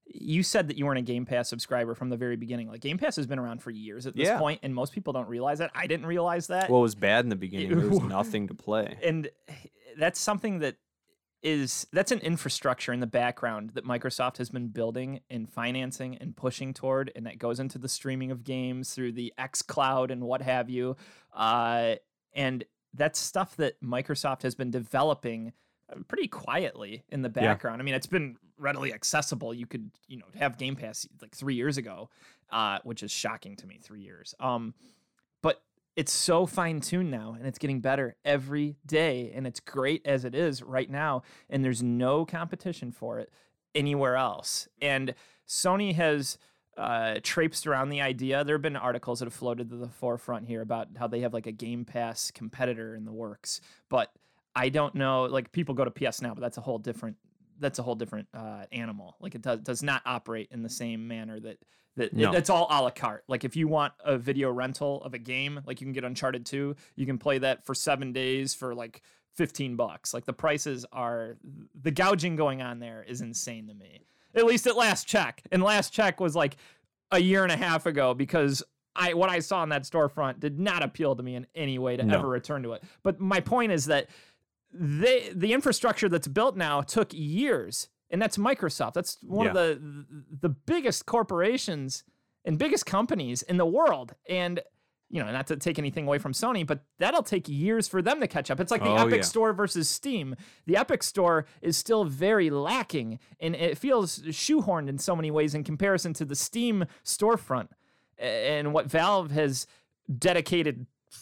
you said that you weren't a Game Pass subscriber from the very beginning. Like, Game Pass has been around for years at this point, and most people don't realize that. I didn't realize that. Well, it was bad in the beginning. There was nothing to play. And that's something that's an infrastructure in the background that Microsoft has been building and financing and pushing toward, and that goes into the streaming of games through the xCloud and what have you. And that's stuff that Microsoft has been developing pretty quietly in the background. I mean, it's been readily accessible. You could, have Game Pass like 3 years ago, which is shocking to me, 3 years. But it's so fine-tuned now, and it's getting better every day, and it's great as it is right now, and there's no competition for it anywhere else. And Sony has traipsed around the idea. There have been articles that have floated to the forefront here about how they have like a Game Pass competitor in the works, but I don't know. Like, people go to PS Now, but that's a whole different animal. Like, it does not operate in the same manner that's all a la carte. Like, if you want a video rental of a game, like, you can get Uncharted 2, you can play that for 7 days for like $15. Like, the prices the gouging going on there is insane to me. At least at last check. And last check was like a year and a half ago, because what I saw in that storefront did not appeal to me in any way to ever return to it. But my point is that the infrastructure that's built now took years, and that's Microsoft. That's one of the biggest corporations and biggest companies in the world. And, not to take anything away from Sony, but that'll take years for them to catch up. It's like the Epic Store versus Steam. The Epic Store is still very lacking, and it feels shoehorned in so many ways in comparison to the Steam storefront and what Valve has dedicated.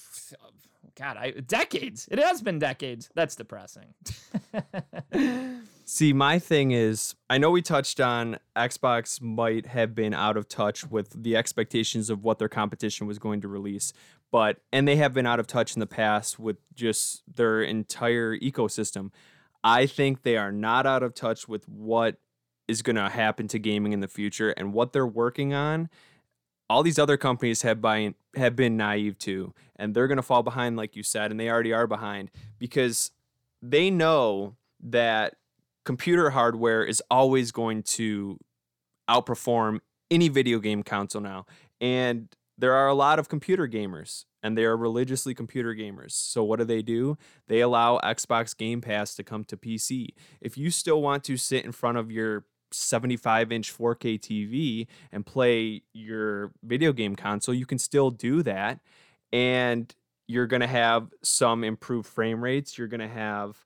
Decades. It has been decades. That's depressing. See, my thing is, I know we touched on Xbox might have been out of touch with the expectations of what their competition was going to release, and they have been out of touch in the past with just their entire ecosystem. I think they are not out of touch with what is going to happen to gaming in the future and what they're working on. All these other companies have been naive to, and they're going to fall behind, like you said, and they already are behind, because they know that computer hardware is always going to outperform any video game console now. And there are a lot of computer gamers, and they are religiously computer gamers. So what do? They allow Xbox Game Pass to come to PC. If you still want to sit in front of your 75-inch 4K TV and play your video game console, you can still do that, and you're going to have some improved frame rates, you're going to have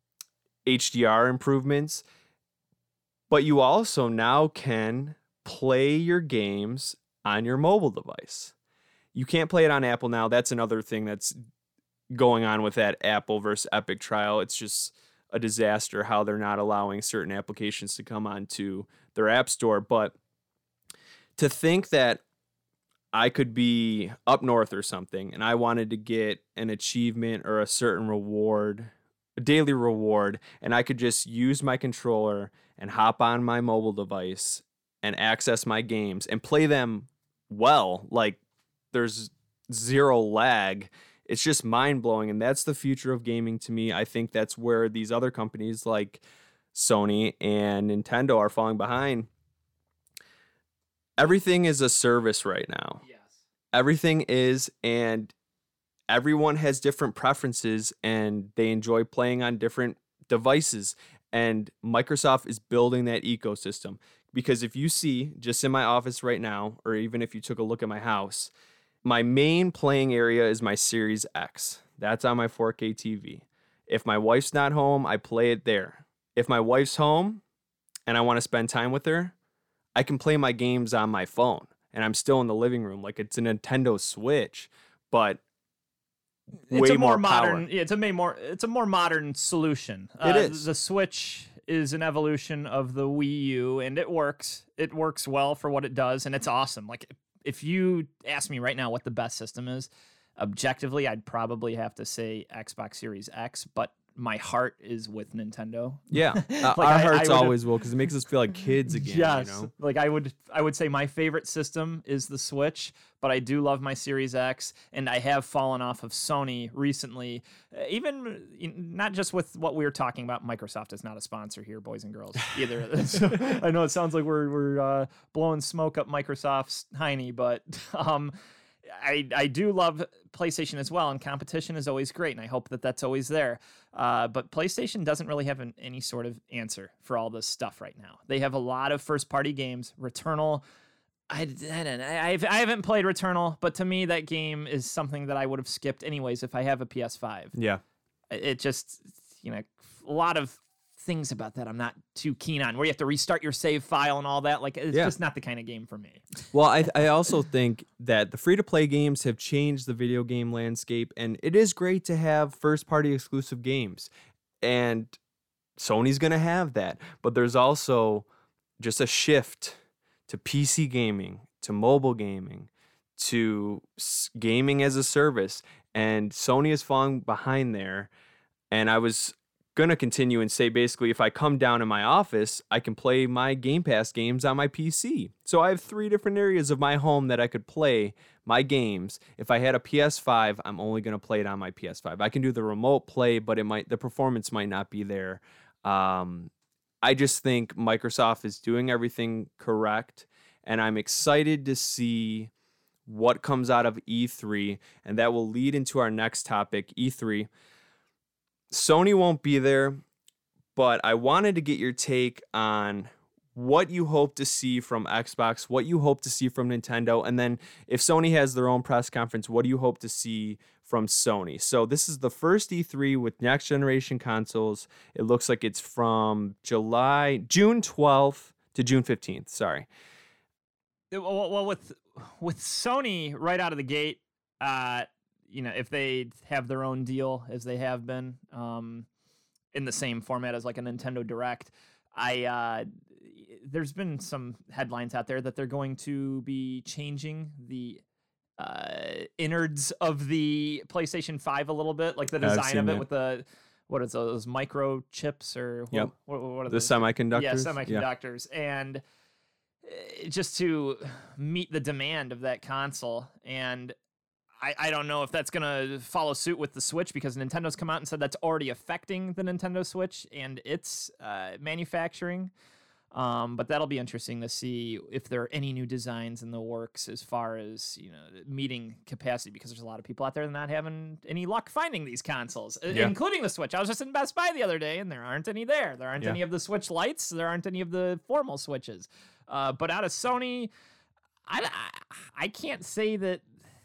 HDR improvements, but you also now can play your games on your mobile device. You can't play it on Apple now. That's another thing that's going on with that Apple versus Epic trial. It's just a disaster how they're not allowing certain applications to come onto their app store. But to think that I could be up north or something and I wanted to get an achievement or a certain reward, a daily reward, and I could just use my controller and hop on my mobile device and access my games and play them well, like there's zero lag. It's just mind-blowing, and that's the future of gaming to me. I think that's where these other companies like Sony and Nintendo are falling behind. Everything is a service right now. Yes. Everything is, and everyone has different preferences, and they enjoy playing on different devices. And Microsoft is building that ecosystem. Because if you see, just in my office right now, or even if you took a look at my house, my main playing area is my Series X. That's on my 4K TV. If my wife's not home, I play it there. If my wife's home and I want to spend time with her, I can play my games on my phone. And I'm still in the living room. Like, it's a Nintendo Switch, but way more modern. Yeah, it's a more modern solution. It is. The Switch is an evolution of the Wii U, and it works. It works well for what it does, and it's awesome. Like, if you ask me right now what the best system is, objectively, I'd probably have to say Xbox Series X, but my heart is with Nintendo. Yeah, Like, our I hearts would- always will, because it makes us feel like kids again. Yes, You know? like I would say my favorite system is the Switch, but I do love my Series X, and I have fallen off of Sony recently. Even not just with what we were talking about. Microsoft is not a sponsor here, boys and girls, either. So, I know it sounds like we're blowing smoke up Microsoft's hiney, but I do love PlayStation as well, and competition is always great, and I hope that that's always there. But PlayStation doesn't really have any sort of answer for all this stuff right now. They have a lot of first-party games. Returnal, I don't know. I haven't played Returnal, but to me, that game is something that I would have skipped anyways if I have a PS5. Yeah. It just, a lot of things about that I'm not too keen on, where you have to restart your save file and all that. Like, it's just not the kind of game for me. Well, I also think that the free-to-play games have changed the video game landscape, and it is great to have first-party exclusive games. And Sony's going to have that. But there's also just a shift to PC gaming, to mobile gaming, to gaming as a service. And Sony is falling behind there. And I was going to continue and say, basically, if I come down in my office, I can play my Game Pass games on my PC. So I have 3 different areas of my home that I could play my games. If I had a PS5, I'm only going to play it on my PS5. I can do the remote play, but the performance might not be there. I just think Microsoft is doing everything correct, and I'm excited to see what comes out of E3, and that will lead into our next topic, E3. Sony won't be there, but I wanted to get your take on what you hope to see from Xbox, what you hope to see from Nintendo, and then if Sony has their own press conference, what do you hope to see from Sony? So this is the first E3 with next generation consoles. It looks like it's from June 12th to June 15th. Sorry. Well, with Sony right out of the gate, if they have their own deal as they have been, in the same format as like a Nintendo Direct, there's been some headlines out there that they're going to be changing the innards of the PlayStation 5 a little bit, like the design of it with the, what is those microchips or what are the those? semiconductors? Yeah, semiconductors. And just to meet the demand of that console. And I don't know if that's going to follow suit with the Switch, because Nintendo's come out and said that's already affecting the Nintendo Switch and its manufacturing. But that'll be interesting to see if there are any new designs in the works as far as, meeting capacity, because there's a lot of people out there not having any luck finding these consoles, including the Switch. I was just in Best Buy the other day, and there aren't any there. There aren't any of the Switch Lights. There aren't any of the formal Switches. But out of Sony, I can't say that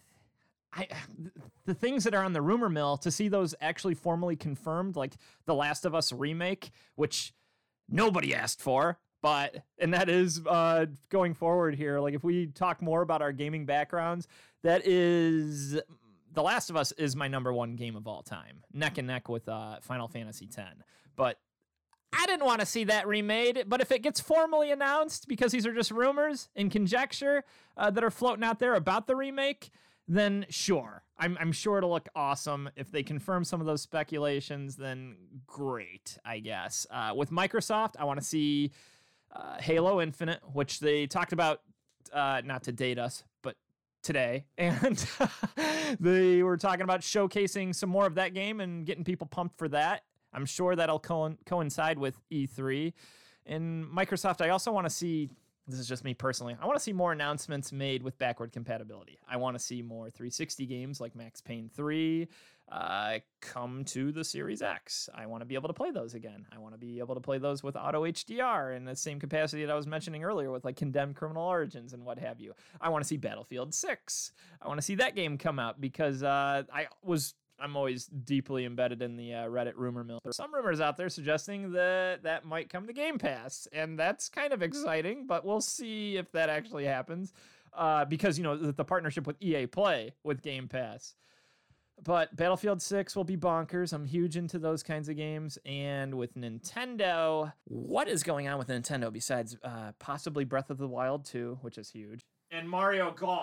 the things that are on the rumor mill, to see those actually formally confirmed, like The Last of Us remake, which nobody asked for, and that is going forward here. Like, if we talk more about our gaming backgrounds, that is, The Last of Us is my number 1 game of all time, neck and neck with Final Fantasy X. But I didn't want to see that remade, but if it gets formally announced, because these are just rumors and conjecture that are floating out there about the remake, then sure. I'm sure it'll look awesome. If they confirm some of those speculations, then great, I guess. With Microsoft, I want to see Halo Infinite, which they talked about, not to date us, but today. And they were talking about showcasing some more of that game and getting people pumped for that. I'm sure that'll coincide with E3. And Microsoft, I also want to see, this is just me personally, I want to see more announcements made with backward compatibility. I want to see more 360 games like Max Payne 3 come to the Series X. I want to be able to play those again. I want to be able to play those with auto HDR in the same capacity that I was mentioning earlier with like Condemned Criminal Origins and what have you. I want to see Battlefield 6. I want to see that game come out, because I'm always deeply embedded in the Reddit rumor mill. There are some rumors out there suggesting that might come to Game Pass, and that's kind of exciting, but we'll see if that actually happens, because, the partnership with EA Play with Game Pass. But Battlefield 6 will be bonkers. I'm huge into those kinds of games. And with Nintendo, what is going on with Nintendo besides possibly Breath of the Wild 2, which is huge, and Mario Golf?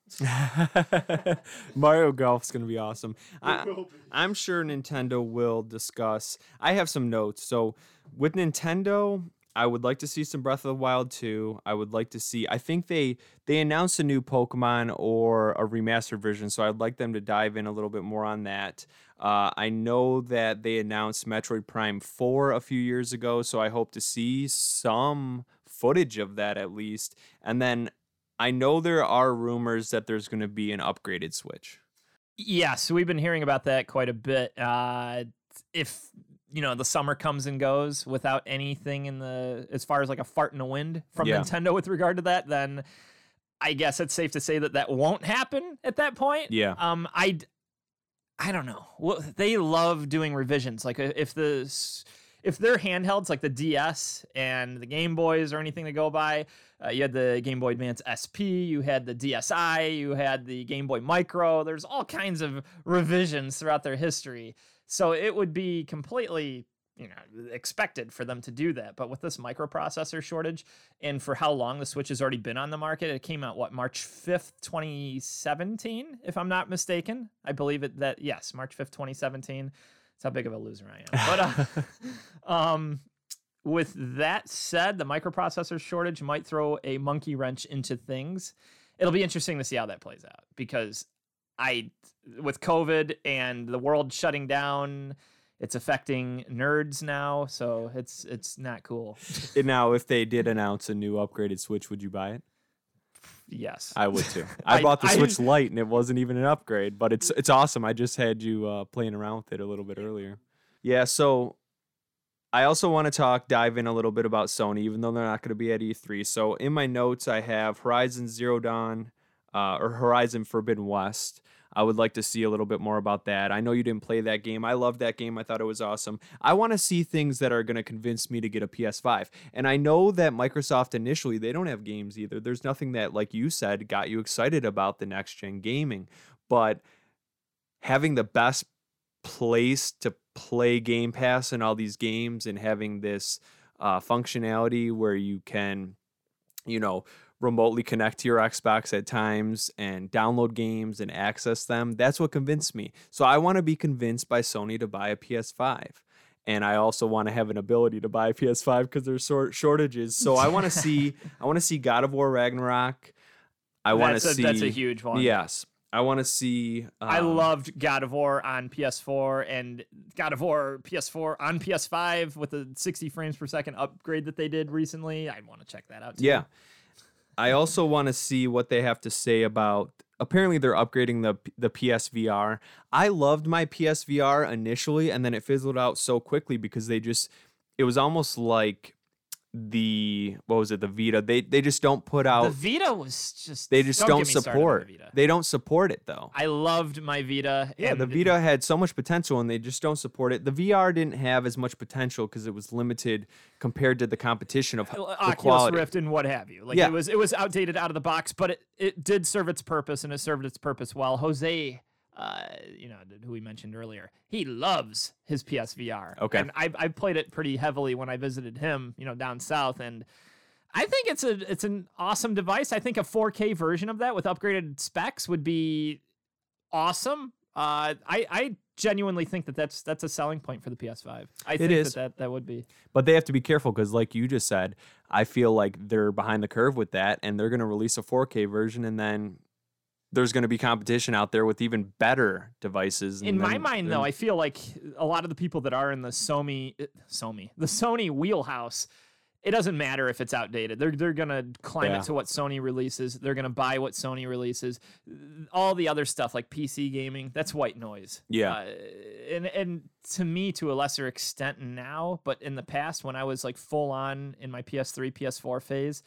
Mario Golf's going to be awesome. I'm sure Nintendo will discuss. I have some notes. So with Nintendo, I would like to see some Breath of the Wild 2. I would like to see. I think they announced a new Pokemon or a remastered version, so I'd like them to dive in a little bit more on that. I know that they announced Metroid Prime 4 a few years ago, so I hope to see some footage of that at least. And then I know there are rumors that there's going to be an upgraded Switch. Yes, we've been hearing about that quite a bit. If the summer comes and goes without anything as far as like a fart in the wind from Nintendo with regard to that, then I guess it's safe to say that won't happen at that point. Yeah. I don't know. Well, they love doing revisions. Like if they're handhelds like the DS and the Game Boys or anything to go by, you had the Game Boy Advance SP, you had the DSi, you had the Game Boy Micro. There's all kinds of revisions throughout their history. So it would be completely, expected for them to do that. But with this microprocessor shortage and for how long the Switch has already been on the market, it came out, March 5th, 2017, if I'm not mistaken. I believe yes, March 5th, 2017. That's how big of a loser I am. But with that said, the microprocessor shortage might throw a monkey wrench into things. It'll be interesting to see how that plays out because with COVID and the world shutting down, it's affecting nerds now, so it's not cool. Now, if they did announce a new upgraded Switch, would you buy it? Yes, I would too. I bought the Switch Lite, and it wasn't even an upgrade, but it's awesome. I just had you playing around with it a little bit earlier. Yeah, so I also want to dive in a little bit about Sony, even though they're not going to be at E3. So in my notes, I have Horizon Zero Dawn or Horizon Forbidden West. I would like to see a little bit more about that. I know you didn't play that game. I loved that game. I thought it was awesome. I want to see things that are going to convince me to get a PS5. And I know that Microsoft initially, they don't have games either. There's nothing that, like you said, got you excited about the next-gen gaming. But having the best place to play Game Pass and all these games and having this functionality where you can, remotely connect to your Xbox at times and download games and access them. That's what convinced me. So I want to be convinced by Sony to buy a PS5. And I also want to have an ability to buy a PS5 because there's shortages. So I want to see God of War Ragnarok. That's a huge one. Yes. I want to see. I loved God of War on PS4 and God of War PS4 on PS5 with the 60 frames per second upgrade that they did recently. I'd want to check that out too. Yeah. I also want to see what they have to say about. Apparently, they're upgrading the PSVR. I loved my PSVR initially, and then it fizzled out so quickly because it was almost like the Vita. They just don't put out. The Vita was just. They just don't support. They don't support it though. I loved my Vita. Yeah, the Vita had so much potential, and they just don't support it. The VR didn't have as much potential because it was limited compared to the competition of the Oculus quality. Rift and what have you. It was outdated out of the box, but it did serve its purpose, and it served its purpose well. Jose, who we mentioned earlier, he loves his PSVR. Okay. And I played it pretty heavily when I visited him, down south, and I think it's an awesome device. I think a 4K version of that with upgraded specs would be awesome. I genuinely think that's a selling point for the PS5. I think that would be. But they have to be careful because, like you just said, I feel like they're behind the curve with that, and they're going to release a 4K version, and then there's going to be competition out there with even better devices. In my mind, though, I feel like a lot of the people that are in the Sony wheelhouse, it doesn't matter if it's outdated. They're going to climb it to what Sony releases. They're going to buy what Sony releases. All the other stuff like PC gaming, that's white noise. Yeah. And to me, to a lesser extent now, but in the past when I was like full on in my PS3, PS4 phase,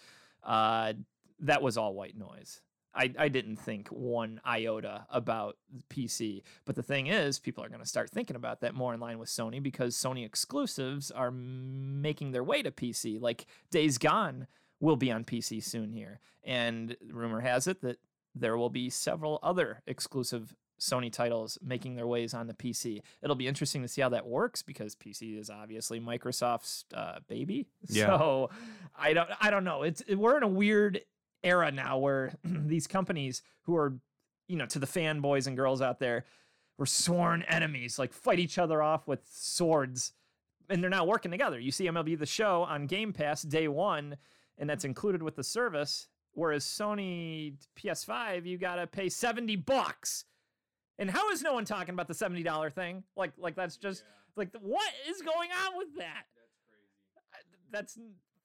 that was all white noise. I didn't think one iota about PC. But the thing is, people are going to start thinking about that more in line with Sony because Sony exclusives are making their way to PC. Like Days Gone will be on PC soon here. And rumor has it that there will be several other exclusive Sony titles making their ways on the PC. It'll be interesting to see how that works because PC is obviously Microsoft's baby. Yeah. So I don't know. We're in a weird era now where these companies who are, to the fanboys and girls out there, were sworn enemies, like fight each other off with swords, and they're now working together. You see MLB The Show on Game Pass day one, and that's included with the service. Whereas Sony PS5, you gotta pay $70. And how is no one talking about the $70 thing? Like that's just like what is going on with that? That's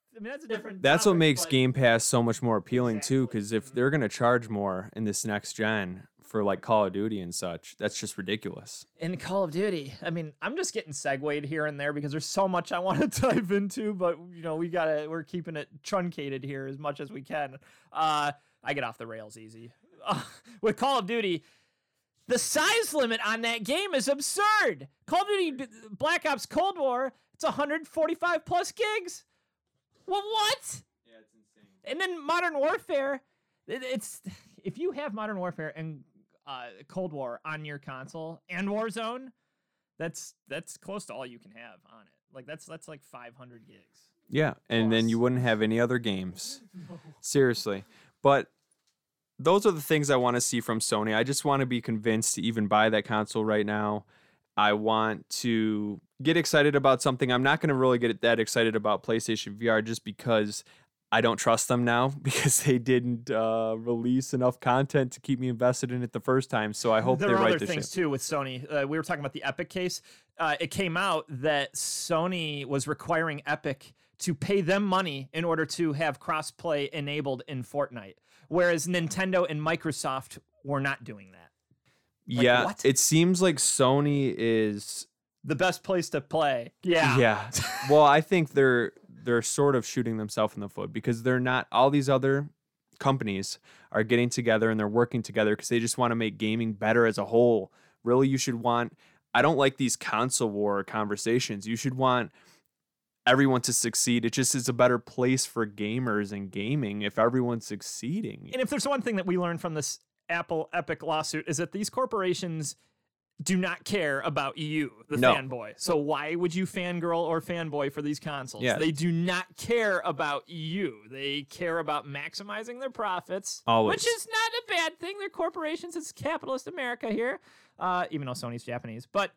a different. That's topic, what makes but Game Pass so much more appealing too, because if they're gonna charge more in this next gen for like Call of Duty and such, that's just ridiculous. in Call of Duty, I'm just getting segued here and there because there's so much I want to dive into, but we're keeping it truncated here as much as we can. I get off the rails easy. With Call of Duty, the size limit on that game is absurd. Call of Duty Black Ops Cold War, it's 145 plus gigs. Well, what? Yeah, it's insane. And then Modern Warfare, it's if you have Modern Warfare and Cold War on your console and Warzone, that's close to all you can have on it. Like that's like 500 gigs. Yeah, and then you wouldn't have any other games. Seriously. But those are the things I want to see from Sony. I just want to be convinced to even buy that console right now. I want to get excited about something. I'm not going to really get that excited about PlayStation VR just because I don't trust them now, because they didn't release enough content to keep me invested in it the first time. So I hope There they are right other this things ship. too with Sony. We were talking about the Epic case. It came out that Sony was requiring Epic to pay them money in order to have crossplay enabled in Fortnite, whereas Nintendo and Microsoft were not doing that. Yeah, what? it seems like Sony is... The best place to play. Yeah. Yeah. Well, I think they're sort of shooting themselves in the foot, because they're not... All these other companies are getting together and they're working together because they just want to make gaming better as a whole. Really, you should want... I don't like these console war conversations. You should want everyone to succeed. It just is a better place for gamers and gaming if everyone's succeeding. And if there's one thing that we learned from this Apple Epic lawsuit is that these corporations do not care about you, the No. fanboy. So why would you fangirl or fanboy for these consoles? Yeah. They do not care about you. They care about maximizing their profits, Always. which is not a bad thing. They're corporations. It's capitalist America here, even though Sony's Japanese. But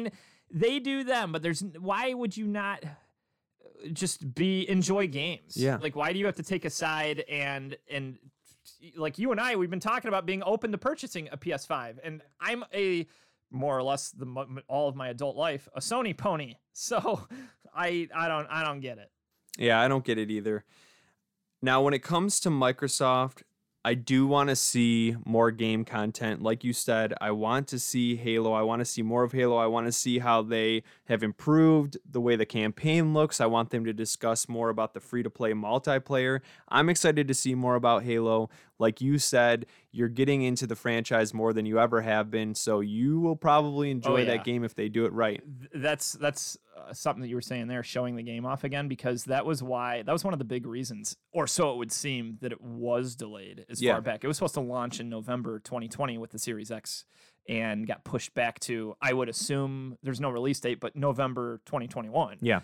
they do them. But why would you not just enjoy games? Yeah. Like, why do you have to take a side and like you and I, we've been talking about being open to purchasing a PS5, and I'm more or less all of my adult life a Sony pony. So I don't get it. Yeah, I don't get it either. Now, when it comes to Microsoft, I do want to see more game content. Like you said, I want to see Halo. I want to see more of Halo. I want to see how they have improved the way the campaign looks. I want them to discuss more about the free-to-play multiplayer. I'm excited to see more about Halo. Like you said, you're getting into the franchise more than you ever have been, so you will probably enjoy that game if they do it right. That's something that you were saying there, showing the game off again, because that was one of the big reasons, or so it would seem, that it was delayed as far back. It was supposed to launch in November 2020 with the Series X and got pushed back to, I would assume, there's no release date, but November 2021. Yeah.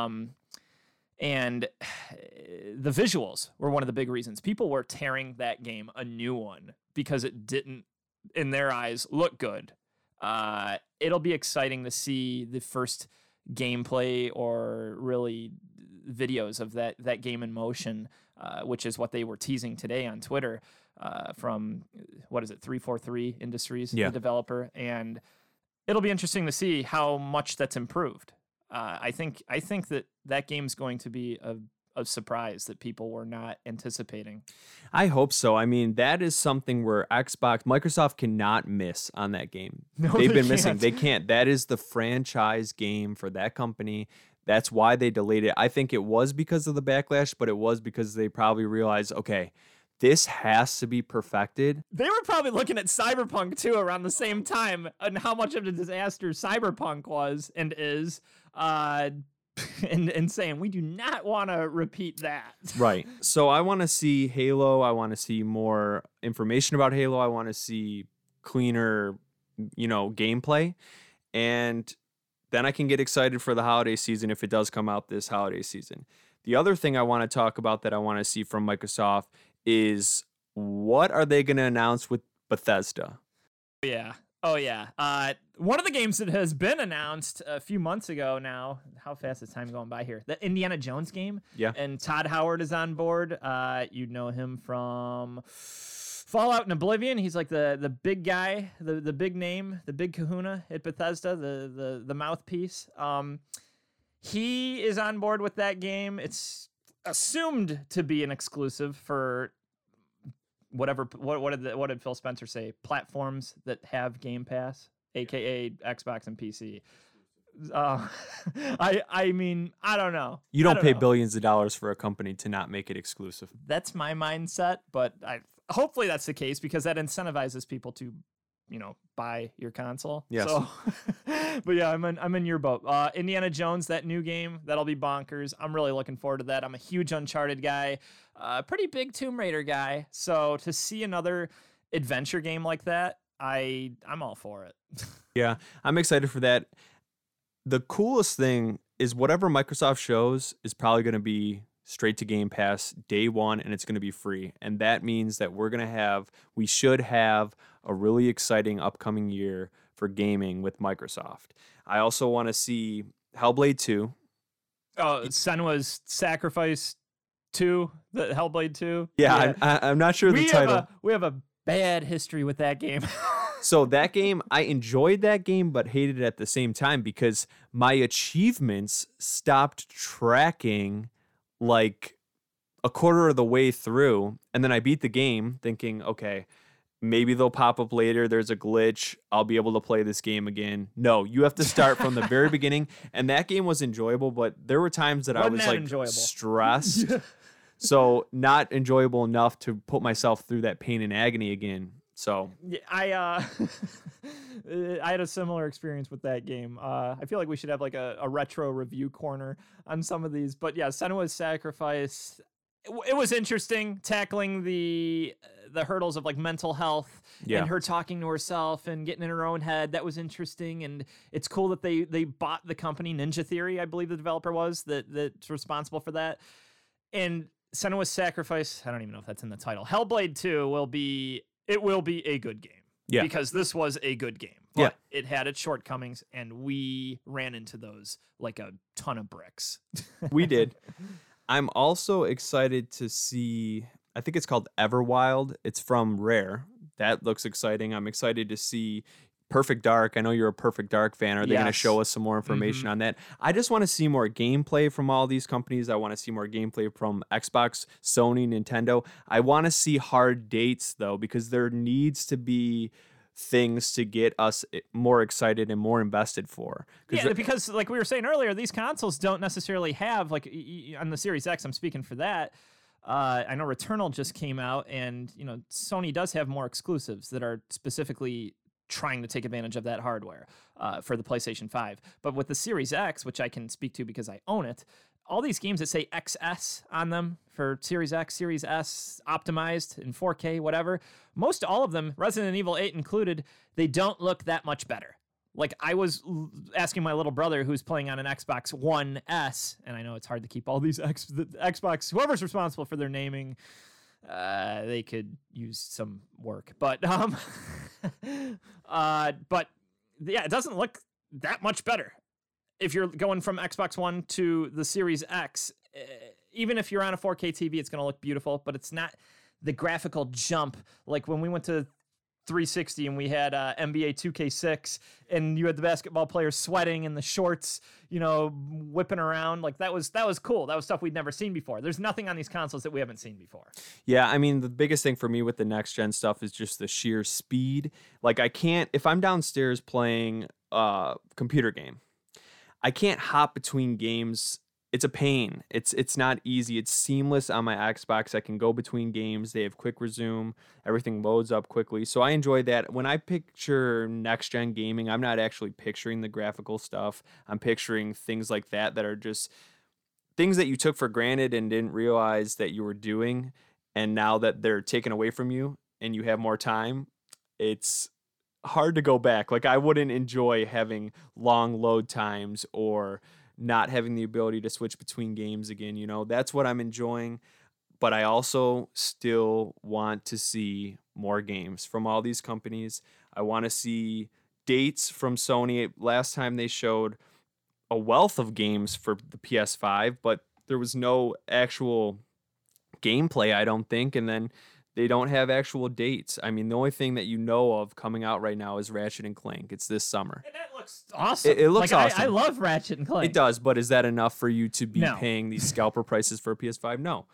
And the visuals were one of the big reasons. People were tearing that game a new one because it didn't, in their eyes, look good. It'll be exciting to see the first gameplay or really videos of that game in motion, which is what they were teasing today on Twitter from, 343 Industries, the developer. And it'll be interesting to see how much that's improved. I think that game's going to be a surprise that people were not anticipating. I hope so. I mean, that is something where Microsoft cannot miss on that game. No, They've they been missing. can't. They can't. That is the franchise game for that company. That's why they delayed it. I think it was because of the backlash, but it was because they probably realized, okay, this has to be perfected. They were probably looking at Cyberpunk too around the same time, and how much of a disaster Cyberpunk was and is, and saying we do not want to repeat that. Right. So I want to see Halo. I want to see more information about Halo. I want to see cleaner, gameplay. And then I can get excited for the holiday season if it does come out this holiday season. The other thing I want to talk about that I want to see from Microsoft is what are they going to announce with Bethesda? Yeah. Oh, yeah. One of the games that has been announced a few months ago now. How fast is time going by here? The Indiana Jones game. Yeah. And Todd Howard is on board. You know him from Fallout and Oblivion. He's like the big guy, the big name, the big kahuna at Bethesda, the mouthpiece. He is on board with that game. It's assumed to be an exclusive for whatever. What did Phil Spencer say? Platforms that have Game Pass, aka Xbox and PC. I mean, I don't know. You don't pay billions of dollars for a company to not make it exclusive. That's my mindset, but hopefully that's the case because that incentivizes people to, buy your console. Yes. So, but yeah, I'm in your boat. Indiana Jones, that new game, that'll be bonkers. I'm really looking forward to that. I'm a huge Uncharted guy, pretty big Tomb Raider guy. So to see another adventure game like that, I'm all for it. Yeah, I'm excited for that. The coolest thing is whatever Microsoft shows is probably going to be straight to Game Pass day one, and it's going to be free. And that means that we should have a really exciting upcoming year for gaming with Microsoft. I also want to see Hellblade 2. Oh, Senua's Sacrifice 2, the Hellblade 2. Yeah. I'm not sure the title. We have a bad history with that game. So that game, I enjoyed that game, but hated it at the same time because my achievements stopped tracking like a quarter of the way through. And then I beat the game thinking, okay, maybe they'll pop up later. There's a glitch. I'll be able to play this game again. No, you have to start from the very beginning. And that game was enjoyable, but there were times that I was like stressed. So not enjoyable enough to put myself through that pain and agony again. So yeah, I had a similar experience with that game. I feel like we should have like a retro review corner on some of these. But yeah, Senua's Sacrifice. It was interesting tackling the hurdles of like mental health and her talking to herself and getting in her own head. That was interesting, and it's cool that they bought the company Ninja Theory, I believe the developer was that's responsible for that. And Senua's Sacrifice, I don't even know if that's in the title. Hellblade 2 will be a good game. Yeah. Because this was a good game. But it had its shortcomings, and we ran into those like a ton of bricks. We did. I'm also excited to see, I think it's called Everwild. It's from Rare. That looks exciting. I'm excited to see Perfect Dark. I know you're a Perfect Dark fan. Are they going to show us some more information on that? I just want to see more gameplay from all these companies. I want to see more gameplay from Xbox, Sony, Nintendo. I want to see hard dates, though, because there needs to be things to get us more excited and more invested for. Yeah, because like we were saying earlier, these consoles don't necessarily have, like on the Series X, I'm speaking for that. I know Returnal just came out, and Sony does have more exclusives that are specifically trying to take advantage of that hardware for the PlayStation 5. But with the Series X, which I can speak to because I own it, all these games that say XS on them for Series X, Series S, optimized in 4K, whatever, most all of them, Resident Evil 8 included, they don't look that much better. Like, I was asking my little brother who's playing on an Xbox One S, and I know it's hard to keep all these Xbox, whoever's responsible for their naming, they could use some work. But but yeah, it doesn't look that much better. If you're going from Xbox One to the Series X, even if you're on a 4K TV, it's going to look beautiful, but it's not the graphical jump. Like when we went to 360 and we had NBA 2K6 and you had the basketball players sweating and the shorts, whipping around. Like that was cool. That was stuff we'd never seen before. There's nothing on these consoles that we haven't seen before. Yeah, I mean, the biggest thing for me with the next gen stuff is just the sheer speed. Like if I'm downstairs playing a computer game, I can't hop between games. It's a pain. It's not easy. It's seamless on my Xbox. I can go between games. They have quick resume. Everything loads up quickly. So I enjoy that. When I picture next-gen gaming, I'm not actually picturing the graphical stuff. I'm picturing things like that are just things that you took for granted and didn't realize that you were doing. And now that they're taken away from you and you have more time, it's hard to go back. Like, I wouldn't enjoy having long load times or not having the ability to switch between games again. That's what I'm enjoying. but I also still want to see more games from all these companies. I want to see dates from Sony. Last time they showed a wealth of games for the PS5, but there was no actual gameplay, I don't think. And then they don't have actual dates. I mean, the only thing that you know of coming out right now is Ratchet and Clank. It's this summer. And that looks awesome. It looks like, awesome. I love Ratchet and Clank. It does, but is that enough for you to be No. paying these scalper prices for a PS5? No.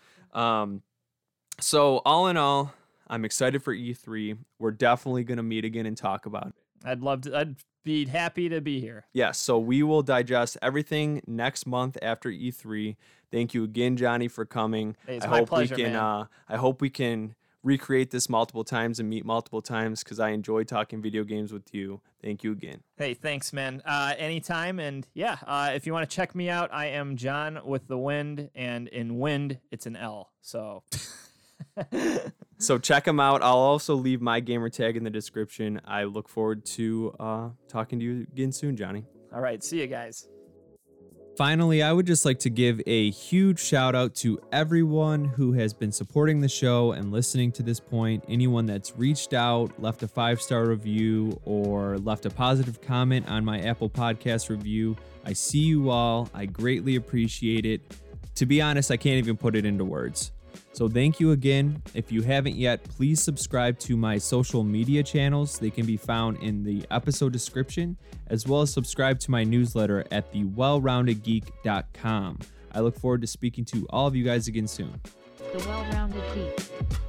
So all in all, I'm excited for E3. We're definitely going to meet again and talk about it. I'd be happy to be here. Yes, so we will digest everything next month after E3. Thank you again, Johnny, for coming. Hey, it's my pleasure, we can man. I hope we can recreate this multiple times and meet multiple times because I enjoy talking video games with you. Thank you again. Hey, thanks, man. Anytime. And yeah, if you want to check me out, I am John with the Wind, and in Wind, it's an L. So. So check them out. I'll also leave my gamer tag in the description. I look forward to talking to you again soon, Johnny. All right. See you guys. Finally, I would just like to give a huge shout out to everyone who has been supporting the show and listening to this point. Anyone that's reached out, left a 5-star review, or left a positive comment on my Apple Podcast review. I see you all. I greatly appreciate it. To be honest, I can't even put it into words. So thank you again. If you haven't yet, please subscribe to my social media channels. They can be found in the episode description, as well as subscribe to my newsletter at thewellroundedgeek.com. I look forward to speaking to all of you guys again soon. The Well-Rounded Geek.